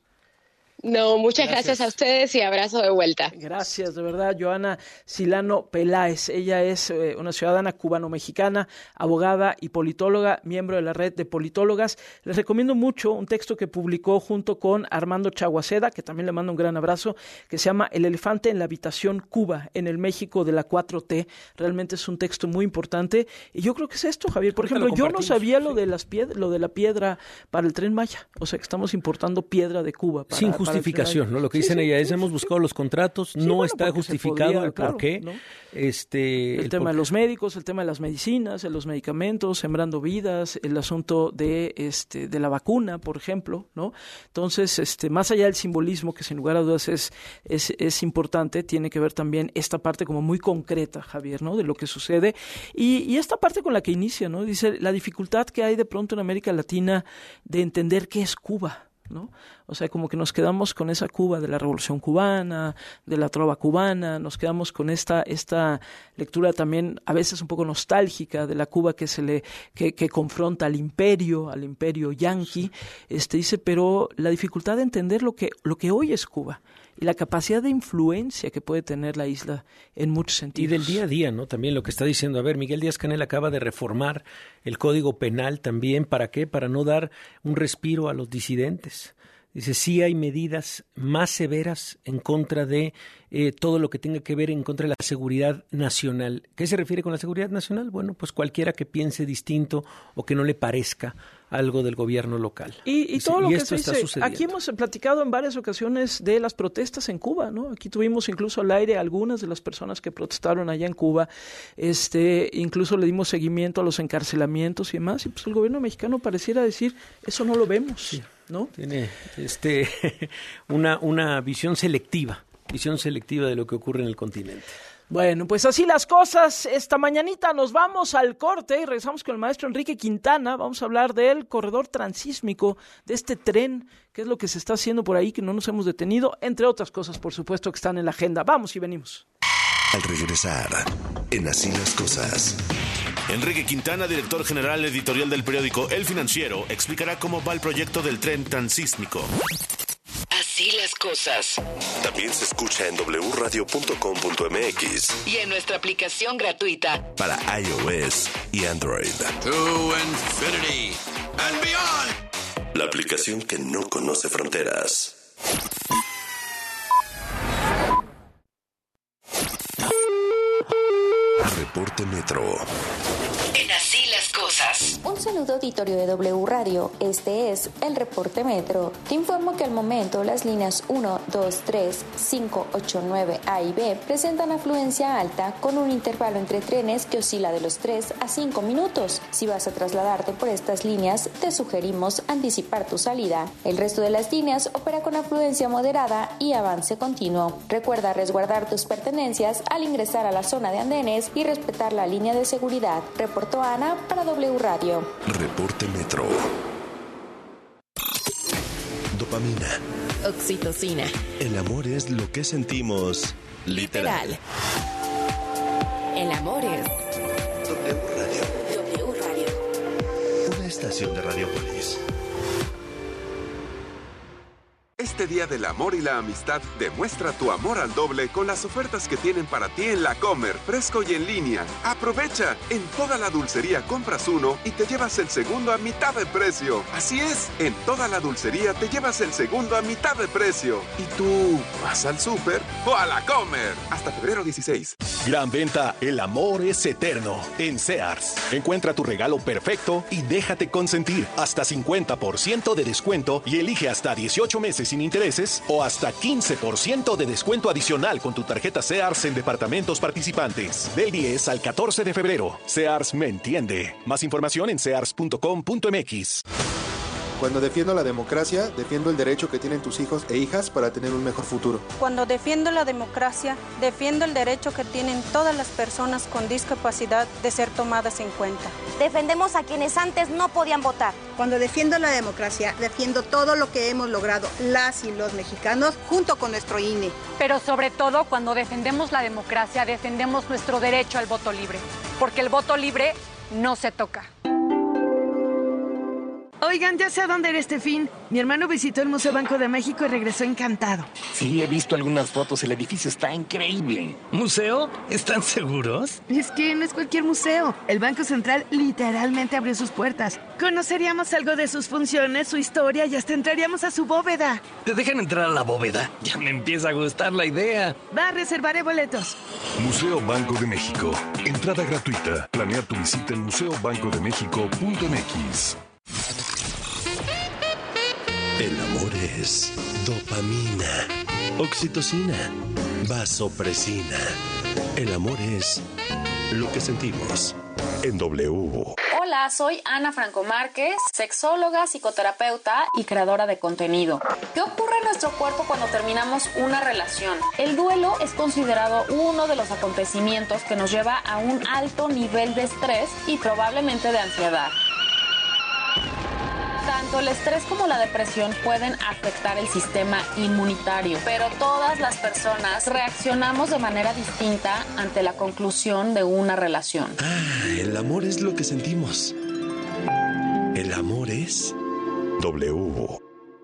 No, muchas gracias. gracias a ustedes y abrazo de vuelta. Gracias, de verdad, Joana Silano Peláez. Ella es eh, una ciudadana cubano-mexicana, abogada y politóloga, miembro de la red de politólogas. Les recomiendo mucho un texto que publicó junto con Armando Chaguaceda, que también le mando un gran abrazo, que se llama El elefante en la habitación Cuba, en el México de la cuatro T. Realmente es un texto muy importante. Y yo creo que es esto, Javier. Por ejemplo, yo no sabía sí. lo de las pied- lo de la piedra para el Tren Maya. O sea, que estamos importando piedra de Cuba. Para Sin justificación, ¿no? Lo que dicen sí, ellas sí, es, hemos buscado los contratos, sí, no bueno, está justificado podría, el claro, por qué. ¿No? Este, el, el tema por... de los médicos, el tema de las medicinas, de los medicamentos, sembrando vidas, el asunto de este de la vacuna, por ejemplo, ¿no? Entonces, este más allá del simbolismo, que sin lugar a dudas es, es, es importante, tiene que ver también esta parte como muy concreta, Javier, ¿no? De lo que sucede. Y, y esta parte con la que inicia, ¿no? Dice, la dificultad que hay de pronto en América Latina de entender qué es Cuba, ¿no? O sea, como que nos quedamos con esa Cuba de la Revolución Cubana, de la trova cubana, nos quedamos con esta esta lectura también a veces un poco nostálgica de la Cuba que se le que, que confronta al imperio, al imperio yanqui. Este dice, pero la dificultad de entender lo que lo que hoy es Cuba y la capacidad de influencia que puede tener la isla en muchos sentidos. Y del día a día, ¿no? También lo que está diciendo, a ver, Miguel Díaz-Canel acaba de reformar el Código Penal también, ¿para qué? Para no dar un respiro a los disidentes. Dice, sí hay medidas más severas en contra de eh, todo lo que tenga que ver en contra de la seguridad nacional. ¿Qué se refiere con la seguridad nacional? Bueno, pues cualquiera que piense distinto o que no le parezca algo del gobierno local. Y, y todo y lo que esto se está dice, sucediendo. Aquí hemos platicado en varias ocasiones de las protestas en Cuba, ¿no? Aquí tuvimos incluso al aire algunas de las personas que protestaron allá en Cuba, este, incluso le dimos seguimiento a los encarcelamientos y demás, y pues el gobierno mexicano pareciera decir, eso no lo vemos, sí, ¿no? Tiene este una, una visión selectiva, visión selectiva de lo que ocurre en el continente. Bueno, pues así las cosas. Esta mañanita nos vamos al corte y regresamos con el maestro Enrique Quintana. Vamos a hablar del corredor transísmico, de este tren, qué es lo que se está haciendo por ahí, que no nos hemos detenido, entre otras cosas, por supuesto, que están en la agenda. Vamos y venimos. Al regresar, en Así las Cosas. Enrique Quintana, director general editorial del periódico El Financiero, explicará cómo va el proyecto del tren transísmico. Así las cosas. También se escucha en doble u radio punto com punto m x y en nuestra aplicación gratuita para iOS y Android. To infinity and beyond. La aplicación que no conoce fronteras. Reporte Metro. En Así las Cosas. Un saludo auditorio de W Radio, este es el Reporte Metro. Te informo que al momento las líneas uno, dos, tres, cinco, ocho, nueve, A y B presentan afluencia alta con un intervalo entre trenes que oscila de los tres a cinco minutos. Si vas a trasladarte por estas líneas, te sugerimos anticipar tu salida. El resto de las líneas opera con afluencia moderada y avance continuo. Recuerda resguardar tus pertenencias al ingresar a la zona de andenes y respetar la línea de seguridad. Reportó Ana para W Radio. Reporte Metro. Dopamina. Oxitocina. El amor es lo que sentimos literal. literal. El amor es W Radio. W Radio. Una estación de Radiopolis. Este Día del Amor y la Amistad, demuestra tu amor al doble con las ofertas que tienen para ti en La Comer, fresco y en línea. ¡Aprovecha! En toda la dulcería compras uno y te llevas el segundo a mitad de precio. Así es, en toda la dulcería te llevas el segundo a mitad de precio. ¿Y tú vas al súper o a La Comer? Hasta febrero dieciséis. Gran venta, el amor es eterno. En Sears. Encuentra tu regalo perfecto y déjate consentir. Hasta cincuenta por ciento de descuento y elige hasta dieciocho meses sin intereses o hasta quince por ciento de descuento adicional con tu tarjeta Sears en departamentos participantes. Del diez al catorce de febrero. Sears me entiende. Más información en sears punto com punto m x. Cuando defiendo la democracia, defiendo el derecho que tienen tus hijos e hijas para tener un mejor futuro. Cuando defiendo la democracia, defiendo el derecho que tienen todas las personas con discapacidad de ser tomadas en cuenta. Defendemos a quienes antes no podían votar. Cuando defiendo la democracia, defiendo todo lo que hemos logrado las y los mexicanos junto con nuestro I N E. Pero sobre todo, cuando defendemos la democracia, defendemos nuestro derecho al voto libre. Porque el voto libre no se toca. Oigan, ya sé a dónde ir este fin. Mi hermano visitó el Museo Banco de México y regresó encantado. Sí, he visto algunas fotos. El edificio está increíble. ¿Museo? ¿Están seguros? Es que no es cualquier museo. El Banco Central literalmente abrió sus puertas. Conoceríamos algo de sus funciones, su historia y hasta entraríamos a su bóveda. ¿Te dejan entrar a la bóveda? Ya me empieza a gustar la idea. Va, reservaré boletos. Museo Banco de México. Entrada gratuita. Planea tu visita en museo banco de méxico punto m x. El amor es Dopamina, oxitocina, vasopresina. El amor es lo que sentimos en W. Hola, soy Ana Franco Márquez, sexóloga, psicoterapeuta y creadora de contenido. ¿Qué ocurre en nuestro cuerpo cuando terminamos una relación? El duelo es considerado uno de los acontecimientos que nos lleva a un alto nivel de estrés y probablemente de ansiedad. Tanto el estrés como la depresión pueden afectar el sistema inmunitario, pero todas las personas reaccionamos de manera distinta ante la conclusión de una relación. Ah, el amor es lo que sentimos. El amor es W.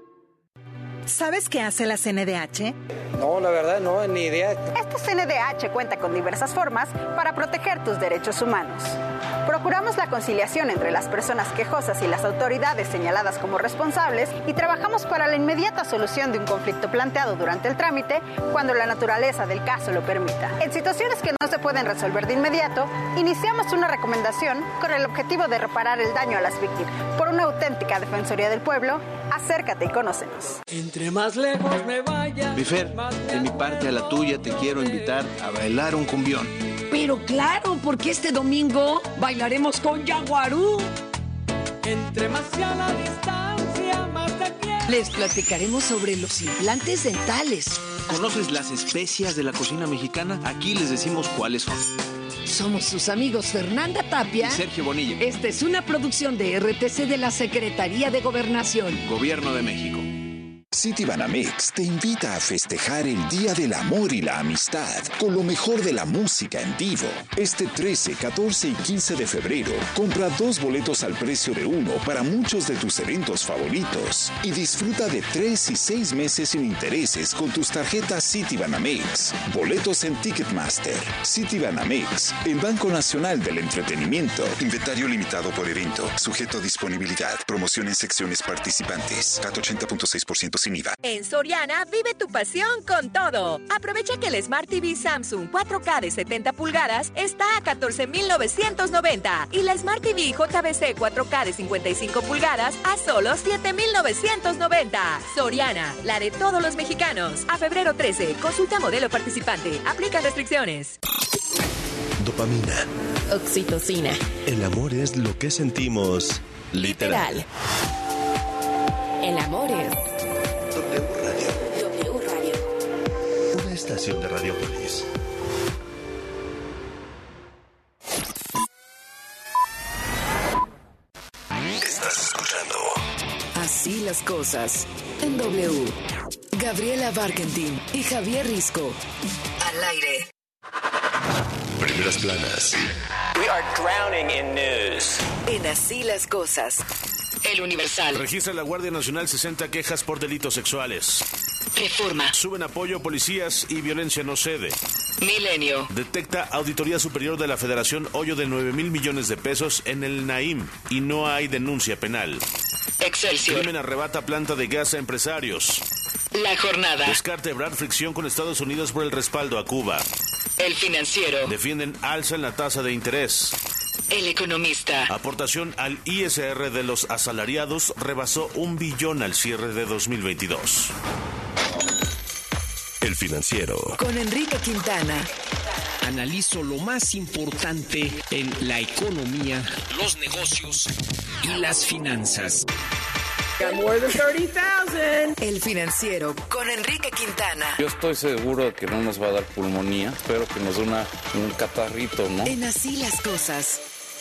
¿Sabes qué hace la C N D H? No, la verdad no, ni idea. Esta C N D H cuenta con diversas formas para proteger tus derechos humanos. Procuramos la conciliación entre las personas quejosas y las autoridades señaladas como responsables y trabajamos para la inmediata solución de un conflicto planteado durante el trámite cuando la naturaleza del caso lo permita. En situaciones que no se pueden resolver de inmediato, iniciamos una recomendación con el objetivo de reparar el daño a las víctimas. Por una auténtica Defensoría del Pueblo, acércate y conócenos. Entre más lejos me vaya. Bifer, de mi parte a la tuya te quiero invitar a bailar un cumbión. Pero claro, porque este domingo bailaremos con Yaguarú. Entre más a la distancia, más te quiero. Les platicaremos sobre los implantes dentales. ¿Conoces las especias de la cocina mexicana? Aquí les decimos cuáles son. Somos sus amigos Fernanda Tapia y Sergio Bonilla. Esta es una producción de R T C de la Secretaría de Gobernación. Gobierno de México. Citibanamex te invita a festejar el Día del Amor y la Amistad con lo mejor de la música en vivo. Este trece, catorce y quince de febrero, compra dos boletos al precio de uno para muchos de tus eventos favoritos y disfruta de tres y seis meses sin intereses con tus tarjetas Citibanamex. Boletos en Ticketmaster. Citibanamex, el Banco Nacional del Entretenimiento. Inventario limitado por evento. Sujeto a disponibilidad. Promoción en secciones participantes. C A T ochenta punto seis por ciento sin I V A. En Soriana, vive tu pasión con todo. Aprovecha que el Smart T V Samsung cuatro K de setenta pulgadas está a catorce mil novecientos noventa y la Smart T V J B C cuatro K de cincuenta y cinco pulgadas a solo siete mil novecientos noventa. Soriana, la de todos los mexicanos. A febrero trece, consulta modelo participante. Aplica restricciones. Dopamina, oxitocina. El amor es lo que sentimos literal. Literal. El amor es W Radio. W Radio. Una estación de Radiopolis. Estás escuchando Así las cosas en W. Gabriela Barkentin y Javier Risco. Al aire. Primeras planas. We are drowning in news. En Así las cosas. El Universal. Registra la Guardia Nacional sesenta quejas por delitos sexuales. Reforma. Suben apoyo a policías y violencia no cede. Milenio. Detecta Auditoría Superior de la Federación hoyo de nueve mil millones de pesos en el Naim y no hay denuncia penal. Excelsior. Crimen arrebata planta de gas a empresarios. La Jornada. Descarta Ebrard fricción con Estados Unidos por el respaldo a Cuba. El Financiero. Defienden alza en la tasa de interés. El Economista. Aportación al I S R de los asalariados rebasó un billón al cierre de dos mil veintidós. El Financiero. Con Enrique Quintana. Analizo lo más importante en la economía, los negocios y las finanzas. El Financiero con Enrique Quintana. Yo estoy seguro de que no nos va a dar pulmonía. Espero que nos dé una, un catarrito, ¿no? En Así las cosas.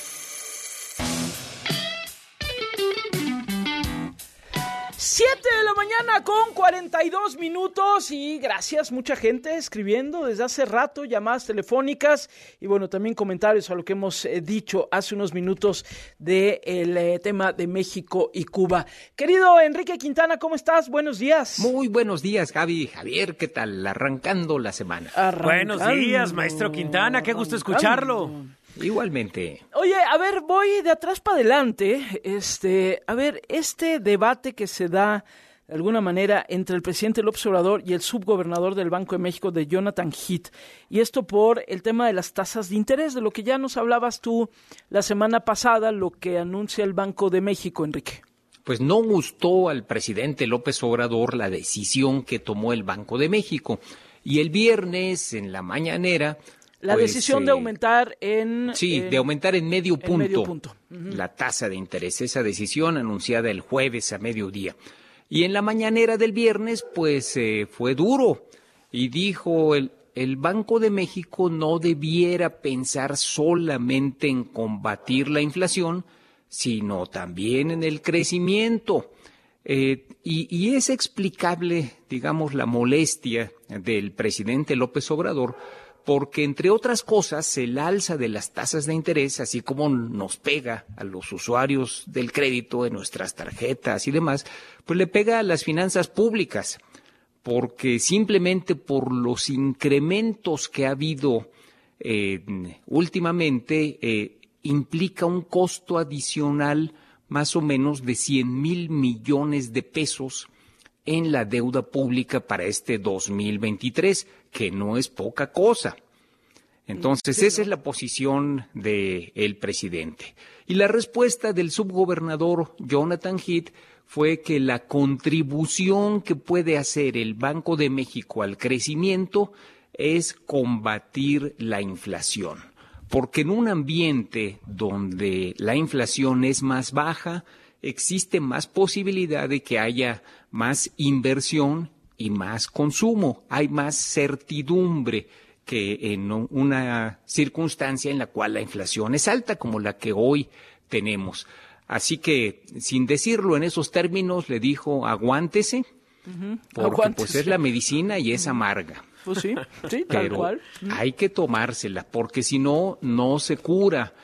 Siete de la mañana con cuarenta y dos minutos y gracias, mucha gente escribiendo desde hace rato, llamadas telefónicas y bueno, también comentarios a lo que hemos eh, dicho hace unos minutos del de eh, tema de México y Cuba. Querido Enrique Quintana, ¿cómo estás? Buenos días. Muy buenos días, Gaby. Javier, ¿qué tal? Arrancando la semana. Arrancando. Buenos días, maestro Quintana, qué gusto escucharlo. Igualmente. Oye, a ver, voy de atrás para adelante. Este, a ver, este debate que se da de alguna manera entre el presidente López Obrador y el subgobernador del Banco de México, de Jonathan Heath, y esto por el tema de las tasas de interés, de lo que ya nos hablabas tú la semana pasada, lo que anuncia el Banco de México, Enrique. pues no gustó al presidente López Obrador la decisión que tomó el Banco de México. Y el viernes, en la mañanera... La pues, decisión eh, de aumentar en... Sí, en, de aumentar en medio punto, en medio punto. Uh-huh. la tasa de interés. Esa decisión anunciada el jueves a mediodía. Y en la mañanera del viernes, pues eh, fue duro. Y dijo, el, el Banco de México no debiera pensar solamente en combatir la inflación, sino también en el crecimiento. Eh, y, y es explicable, digamos, la molestia del presidente López Obrador, porque, entre otras cosas, el alza de las tasas de interés, así como nos pega a los usuarios del crédito en nuestras tarjetas y demás, pues le pega a las finanzas públicas, porque simplemente por los incrementos que ha habido eh, últimamente, eh, implica un costo adicional más o menos de cien mil millones de pesos en la deuda pública para este dos mil veintitrés, que no es poca cosa. Entonces, sí, esa ¿no? es la posición del presidente. Y la respuesta del subgobernador Jonathan Heath fue que la contribución que puede hacer el Banco de México al crecimiento es combatir la inflación. Porque en un ambiente donde la inflación es más baja, existe más posibilidad de que haya más inversión y más consumo. Hay más certidumbre que en una circunstancia en la cual la inflación es alta, como la que hoy tenemos. Así que, sin decirlo en esos términos, le dijo, aguántese, uh-huh. porque aguántese. Pues es la medicina y es amarga. Pues sí, sí, tal Pero cual. Hay que tomársela, porque si no, no se cura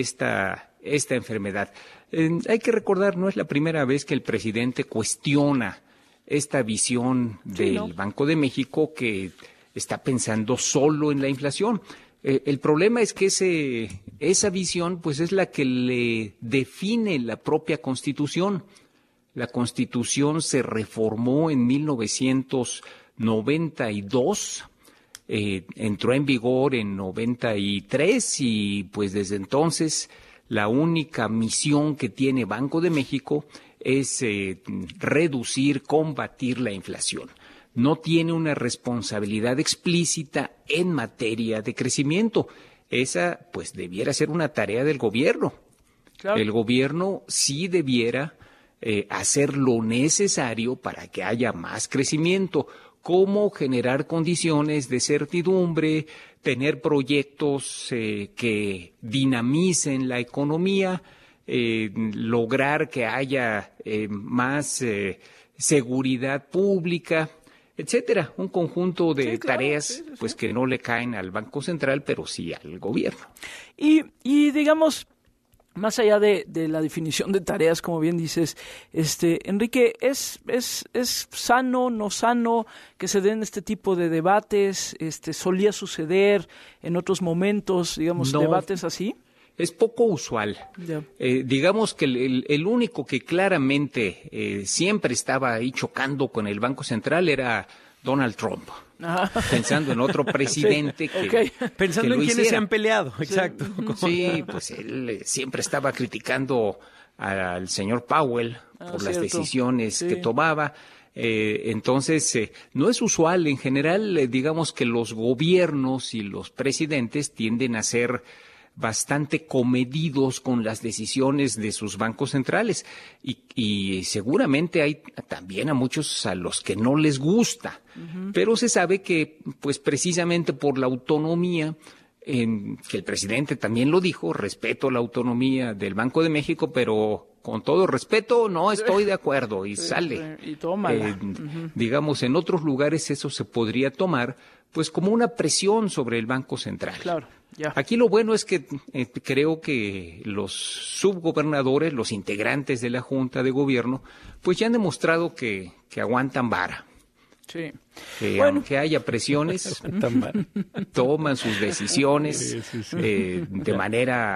esta, esta enfermedad. Eh, hay que recordar, no es la primera vez que el presidente cuestiona esta visión sí, del ¿no? Banco de México, que está pensando solo en la inflación. Eh, el problema es que ese, esa visión pues es la que le define la propia Constitución. La Constitución se reformó en mil novecientos noventa y dos, eh, entró en vigor en noventa y tres y pues desde entonces la única misión que tiene Banco de México es eh, reducir, combatir la inflación. No tiene una responsabilidad explícita en materia de crecimiento. Esa pues debiera ser una tarea del gobierno. Claro. El gobierno sí debiera eh, hacer lo necesario para que haya más crecimiento. Cómo generar condiciones de certidumbre, tener proyectos eh, que dinamicen la economía, eh, lograr que haya eh, más eh, seguridad pública, etcétera. Un conjunto de sí, claro, tareas sí, sí, pues sí. que no le caen al Banco Central, pero sí al gobierno. Y, y digamos, más allá de, de la definición de tareas, como bien dices, este Enrique, ¿es, es, es sano, no sano que se den este tipo de debates? Este, ¿solía suceder en otros momentos, digamos, no, debates así? Es poco usual. Yeah. Eh, digamos que el, el, el único que claramente eh, siempre estaba ahí chocando con el Banco Central era Donald Trump. Ajá. Pensando en otro presidente sí, que, okay. Pensando que en quienes hiciera. se han peleado, exacto. Sí, pues él siempre estaba criticando al señor Powell ah, por cierto. las decisiones sí. que tomaba. Eh, entonces, eh, no es usual. En general, eh, digamos que los gobiernos y los presidentes tienden a ser bastante comedidos con las decisiones de sus bancos centrales y, y seguramente hay también a muchos a los que no les gusta, uh-huh. pero se sabe que pues precisamente por la autonomía, en, que el presidente también lo dijo, respeto la autonomía del Banco de México, pero con todo respeto no estoy de acuerdo y sí, sale. Sí, y tómala. Eh, uh-huh. Digamos, en otros lugares eso se podría tomar pues como una presión sobre el Banco Central. Claro. Yeah. Aquí lo bueno es que eh, creo que los subgobernadores, los integrantes de la Junta de Gobierno, pues ya han demostrado que, que aguantan vara. Sí. Que bueno. aunque haya presiones, toman sus decisiones sí, sí, sí. Eh, de manera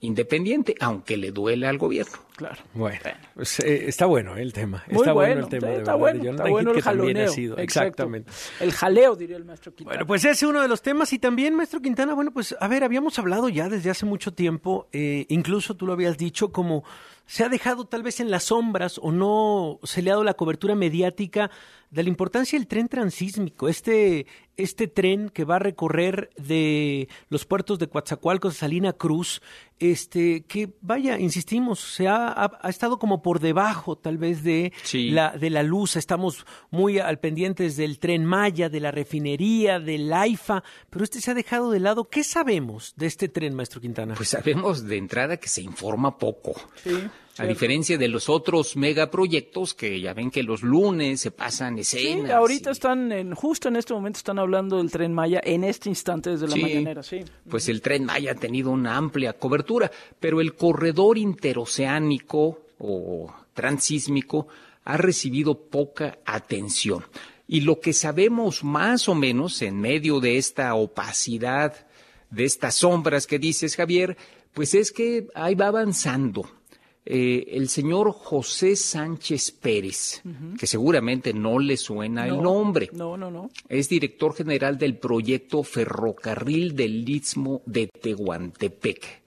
independiente, aunque le duele al gobierno. Claro. Bueno, pues, eh, está bueno el tema. Muy está bueno, bueno el tema. Está, de está verdad, bueno, de está bueno el jaloneo. Sido, exactamente. El jaleo, diría el maestro Quintana. Bueno, pues ese es uno de los temas. Y también, maestro Quintana, bueno, pues a ver, habíamos hablado ya desde hace mucho tiempo, eh, incluso tú lo habías dicho, como se ha dejado tal vez en las sombras o no se le ha dado la cobertura mediática de la importancia del tren transísmico, este, este tren que va a recorrer de los puertos de Coatzacoalcos a Salina Cruz, este, que vaya, insistimos, se ha, ha, ha estado como por debajo tal vez de, sí. la, de la luz, estamos muy al pendientes del Tren Maya, de la refinería, del AIFA, pero este se ha dejado de lado. ¿Qué sabemos de este tren, maestro Quintana? Pues sabemos de entrada que se informa poco. Sí. A Cierto. diferencia de los otros megaproyectos que ya ven que los lunes se pasan escenas. Sí, ahorita y... están, en, justo en este momento están hablando del Tren Maya, en este instante desde la sí, mañanera, sí. Pues el Tren Maya ha tenido una amplia cobertura, pero el corredor interoceánico o transísmico ha recibido poca atención. Y lo que sabemos más o menos en medio de esta opacidad, de estas sombras que dices, Javier, pues es que ahí va avanzando. Eh, el señor José Sánchez Pérez, uh-huh. que seguramente no le suena no, el nombre, no, no, no. es director general del proyecto Ferrocarril del Istmo de Tehuantepec.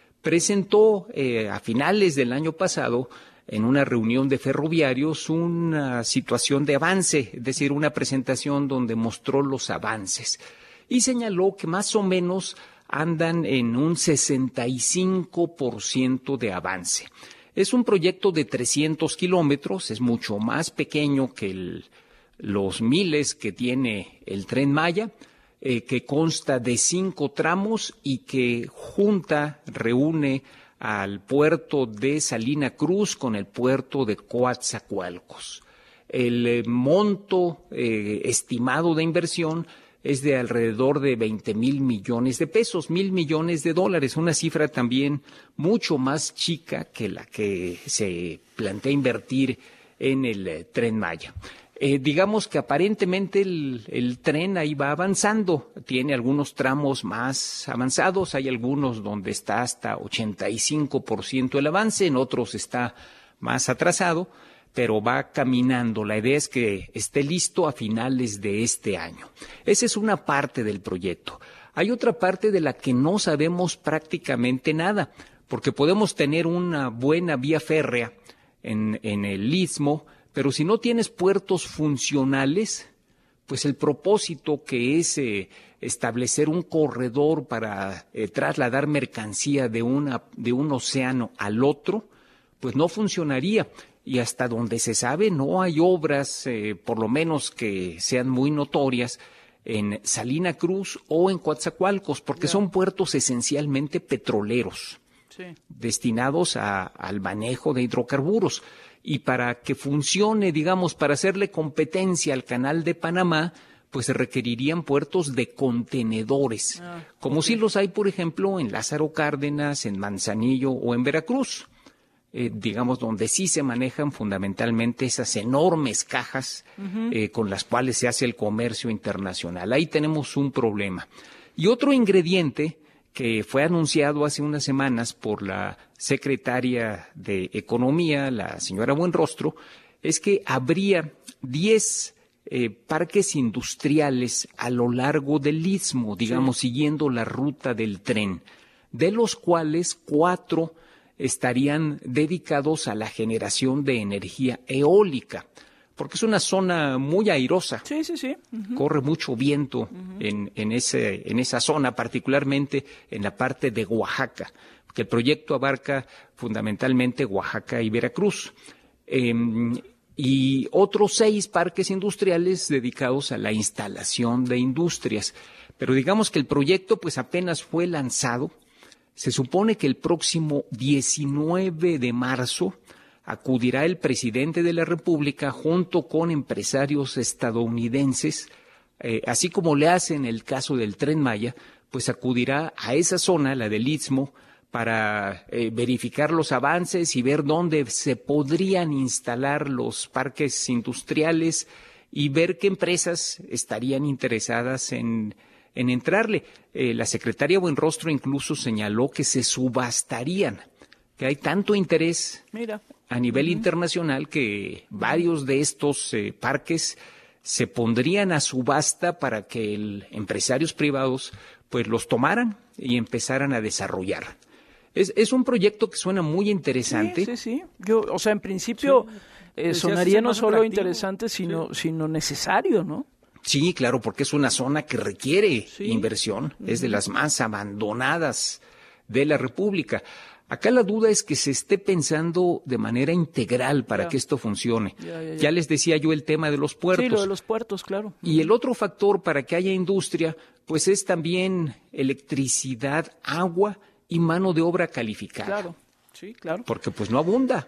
Presentó eh, a finales del año pasado en una reunión de ferroviarios una situación de avance, es decir, una presentación donde mostró los avances y señaló que más o menos andan en un sesenta y cinco por ciento de avance. Es un proyecto de trescientos kilómetros, es mucho más pequeño que el, los miles que tiene el Tren Maya, eh, que consta de cinco tramos y que junta, reúne al puerto de Salina Cruz con el puerto de Coatzacoalcos. El eh, monto eh, estimado de inversión es de alrededor de veinte mil millones de pesos, mil millones de dólares, una cifra también mucho más chica que la que se plantea invertir en el eh, Tren Maya. Eh, digamos que aparentemente el, el tren ahí va avanzando, tiene algunos tramos más avanzados, hay algunos donde está hasta ochenta y cinco por ciento el avance, en otros está más atrasado, pero va caminando. La idea es que esté listo a finales de este año. Esa es una parte del proyecto. Hay otra parte de la que no sabemos prácticamente nada, porque podemos tener una buena vía férrea en, en el Istmo, pero si no tienes puertos funcionales, pues el propósito que es eh, establecer un corredor para eh, trasladar mercancía de, una, de un océano al otro, pues no funcionaría. Y hasta donde se sabe no hay obras, eh, por lo menos que sean muy notorias, en Salina Cruz o en Coatzacoalcos, porque yeah. son puertos esencialmente petroleros, sí. destinados a, al manejo de hidrocarburos. Y para que funcione, digamos, para hacerle competencia al Canal de Panamá, pues se requerirían puertos de contenedores, ah, como okay. si los hay, por ejemplo, en Lázaro Cárdenas, en Manzanillo o en Veracruz. Eh, digamos, donde sí se manejan fundamentalmente esas enormes cajas uh-huh. eh, con las cuales se hace el comercio internacional. Ahí tenemos un problema. Y otro ingrediente que fue anunciado hace unas semanas por la secretaria de Economía, la señora Buenrostro, es que habría diez eh, parques industriales a lo largo del Istmo, digamos, sí. siguiendo la ruta del tren, de los cuales cuatro estarían dedicados a la generación de energía eólica, porque es una zona muy airosa. Sí, sí, sí. Uh-huh. Corre mucho viento uh-huh. en, en, ese, en esa zona, particularmente en la parte de Oaxaca, porque el proyecto abarca fundamentalmente Oaxaca y Veracruz. Eh, y otros seis parques industriales dedicados a la instalación de industrias. Pero digamos que el proyecto pues apenas fue lanzado. Se supone que el próximo diecinueve de marzo acudirá el presidente de la República junto con empresarios estadounidenses, eh, así como le hace en el caso del Tren Maya, pues acudirá a esa zona, la del Istmo, para eh, verificar los avances y ver dónde se podrían instalar los parques industriales y ver qué empresas estarían interesadas en en entrarle. Eh, la secretaria Buenrostro incluso señaló que se subastarían, que hay tanto interés Mira. a nivel Uh-huh. internacional que varios de estos eh, parques se pondrían a subasta para que el, empresarios privados pues los tomaran y empezaran a desarrollar. Es, es un proyecto que suena muy interesante. Sí, sí, sí. Yo, o sea, en principio Sí. eh, Decías, sonaría es no más solo atractivo. interesante, sino, sino necesario, ¿no? Sí, claro, porque es una zona que requiere Sí. inversión, es de Ujú. las más abandonadas de la República. Acá la duda es que se esté pensando de manera integral para Ya. que esto funcione. Ya, ya, ya. Ya les decía yo el tema de los puertos. Sí, lo de los puertos, claro. Y el otro factor para que haya industria, pues es también electricidad, agua y mano de obra calificada. Claro, sí, claro. Porque pues no abunda.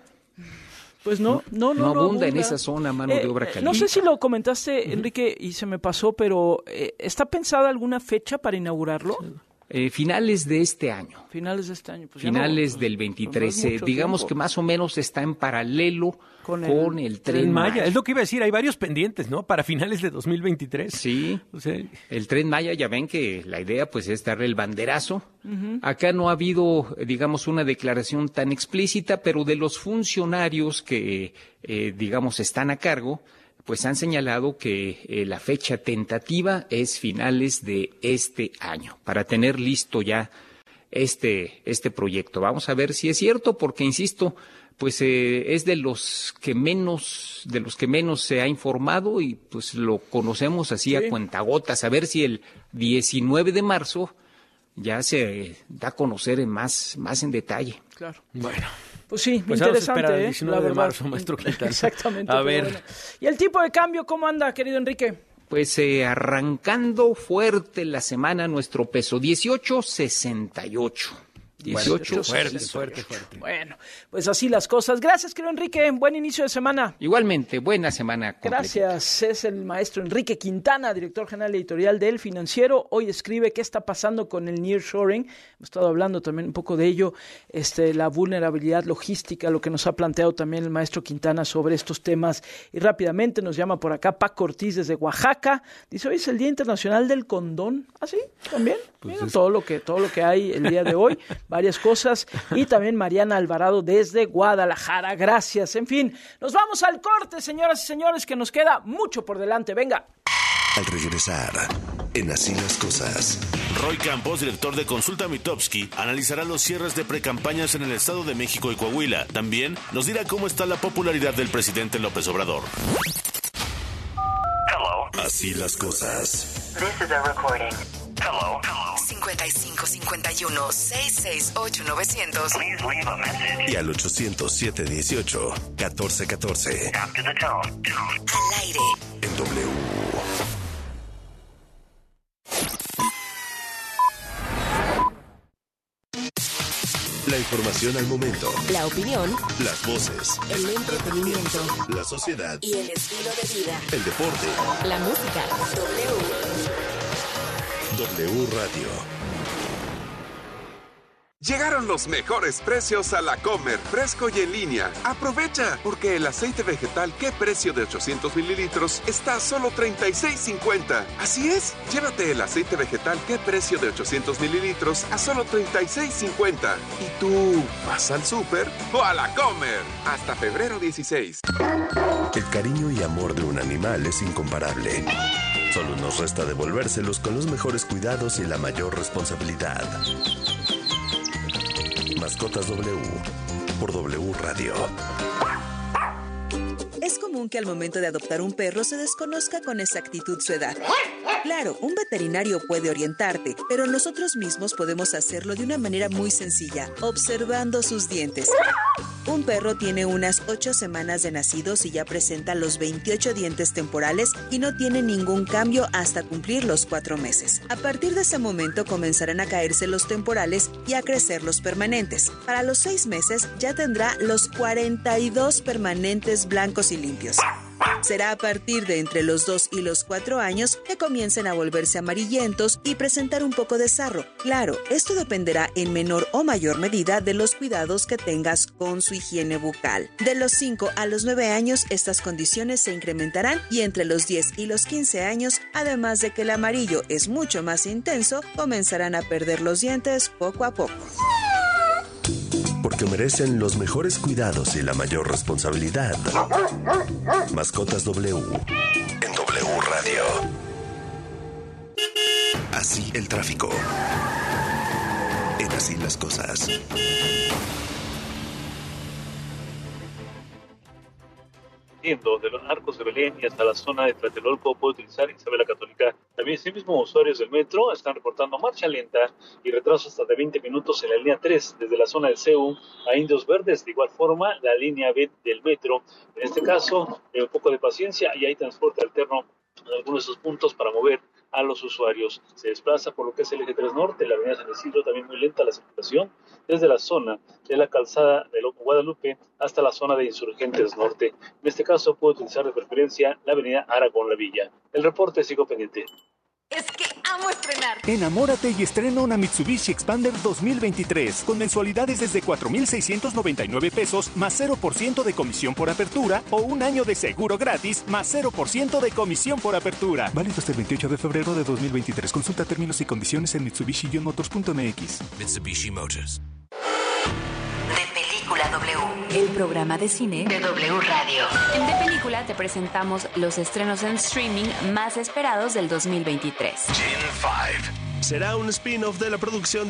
Pues no, no, no. No abunda en esa zona mano de obra eh, calificada. No sé si lo comentaste, Enrique, y se me pasó, pero eh, ¿está pensada alguna fecha para inaugurarlo? Eh, finales de este año. Finales de este año. Pues ya no, Finales pues, del pues veintitrés. no es eh, mucho digamos tiempo. que más o menos está en paralelo Con con el el, Tren Maya. Maya, es lo que iba a decir, hay varios pendientes, ¿no? Para finales de dos mil veintitrés. Sí, O sea, el Tren Maya, ya ven que la idea pues es darle el banderazo. Ujú. Acá no ha habido, eh, digamos, una declaración tan explícita, pero de los funcionarios que, eh, digamos, están a cargo, pues han señalado que eh, la fecha tentativa es finales de este año, para tener listo ya este, este proyecto. Vamos a ver si es cierto, porque, insisto, pues eh, es de los que menos, de los que menos se ha informado y pues lo conocemos así Sí. a cuentagotas. A ver si el diecinueve de marzo ya se da a conocer en más, más en detalle. Claro. bueno. Pues sí, Pues vamos a interesante, esperar al ¿eh? diecinueve La de verdad. marzo, maestro Quintana. Exactamente. A pero ver. bueno. ¿Y el tipo de cambio cómo anda, querido Enrique? Pues eh, arrancando fuerte la semana nuestro peso, dieciocho sesenta y ocho. dieciocho fuerte, sesenta y ocho. fuerte, fuerte. Bueno, pues así las cosas. Gracias, querido Enrique. Buen inicio de semana. Igualmente, buena semana completa. Gracias. Es el maestro Enrique Quintana, director general editorial de El Financiero. Hoy escribe qué está pasando con el nearshoring. Hemos estado hablando también un poco de ello, este, la vulnerabilidad logística, lo que nos ha planteado también el maestro Quintana sobre estos temas. Y rápidamente nos llama por acá Paco Ortiz desde Oaxaca. Dice, hoy es el Día Internacional del Condón. ¿Ah, sí? ¿También? Pues Mira, es- todo lo que, todo lo que hay el día de hoy. Varias cosas. Y también Mariana Alvarado desde Guadalajara. Gracias. En fin, nos vamos al corte, señoras y señores, que nos queda mucho por delante. Venga. Al regresar, en Así las Cosas. Roy Campos, director de Consulta Mitofsky, analizará los cierres de precampañas en el Estado de México y Coahuila. También nos dirá cómo está la popularidad del presidente López Obrador. Así las cosas. This is a recording. Hello. cincuenta y cinco cincuenta y uno sesenta y seis ocho novecientos. Please leave a message. Y al ochocientos siete dieciocho catorce catorce. After the tone. Al aire. En W. La información al momento. La opinión, Las voces. el entretenimiento La sociedad. y el estilo de vida. El deporte. La música. W. W Radio. Llegaron los mejores precios a la Comer, fresco y en línea. Aprovecha, porque el aceite vegetal Qué Precio de ochocientos mililitros está a solo treinta y seis cincuenta. Así es, llévate el aceite vegetal Qué Precio de ochocientos mililitros a solo treinta y seis cincuenta. ¿Y tú vas al súper o a la Comer? Hasta febrero dieciséis. El cariño y amor de un animal es incomparable. Solo nos resta devolvérselos con los mejores cuidados y la mayor responsabilidad. Mascotas W por W Radio. Es común que al momento de adoptar un perro se desconozca con exactitud su edad. Claro, un veterinario puede orientarte, pero nosotros mismos podemos hacerlo de una manera muy sencilla, observando sus dientes. Un perro tiene unas ocho semanas de nacidos y ya presenta los veintiocho dientes temporales y no tiene ningún cambio hasta cumplir los cuatro meses. A partir de ese momento comenzarán a caerse los temporales y a crecer los permanentes. Para los seis meses ya tendrá los cuarenta y dos permanentes blancos y limpios. Será a partir de entre los dos y los cuatro años que comiencen a volverse amarillentos y presentar un poco de sarro. Claro, esto dependerá en menor o mayor medida de los cuidados que tengas con su higiene bucal. De los cinco a los nueve años, estas condiciones se incrementarán y entre los diez y los quince años, además de que el amarillo es mucho más intenso, comenzarán a perder los dientes poco a poco. Porque merecen los mejores cuidados y la mayor responsabilidad. Mascotas W en W Radio. Así el tráfico. En Así las Cosas. De los Arcos de Belén y hasta la zona de Tlatelolco puede utilizar Isabela Católica. También sí mismo usuarios del metro están reportando marcha lenta y retraso hasta de veinte minutos en la línea tres desde la zona del C E U a Indios Verdes. De igual forma, la línea B del metro. En este caso, un poco de paciencia y hay transporte alterno en algunos de esos puntos para mover a los usuarios. Se desplaza por lo que es el eje tres Norte, la avenida San Isidro, también muy lenta la circulación desde la zona de la calzada de Loco Guadalupe hasta la zona de Insurgentes Norte. En este caso puede utilizar de preferencia la avenida Aragón La Villa. El reporte sigo pendiente. Es que amo estrenar. Enamórate y estrena una Mitsubishi Expander dos mil veintitrés con mensualidades desde cuatro mil seiscientos noventa y nueve pesos más cero por ciento de comisión por apertura o un año de seguro gratis más cero por ciento de comisión por apertura. Válido hasta el veintiocho de febrero de dos mil veintitrés. Consulta términos y condiciones en mitsubishi motors punto m x. Mitsubishi Motors. De Película W, el programa de cine de W Radio. En De Película te presentamos los estrenos en streaming más esperados del dos mil veintitrés. Gen cinco. Será un spin-off de la producción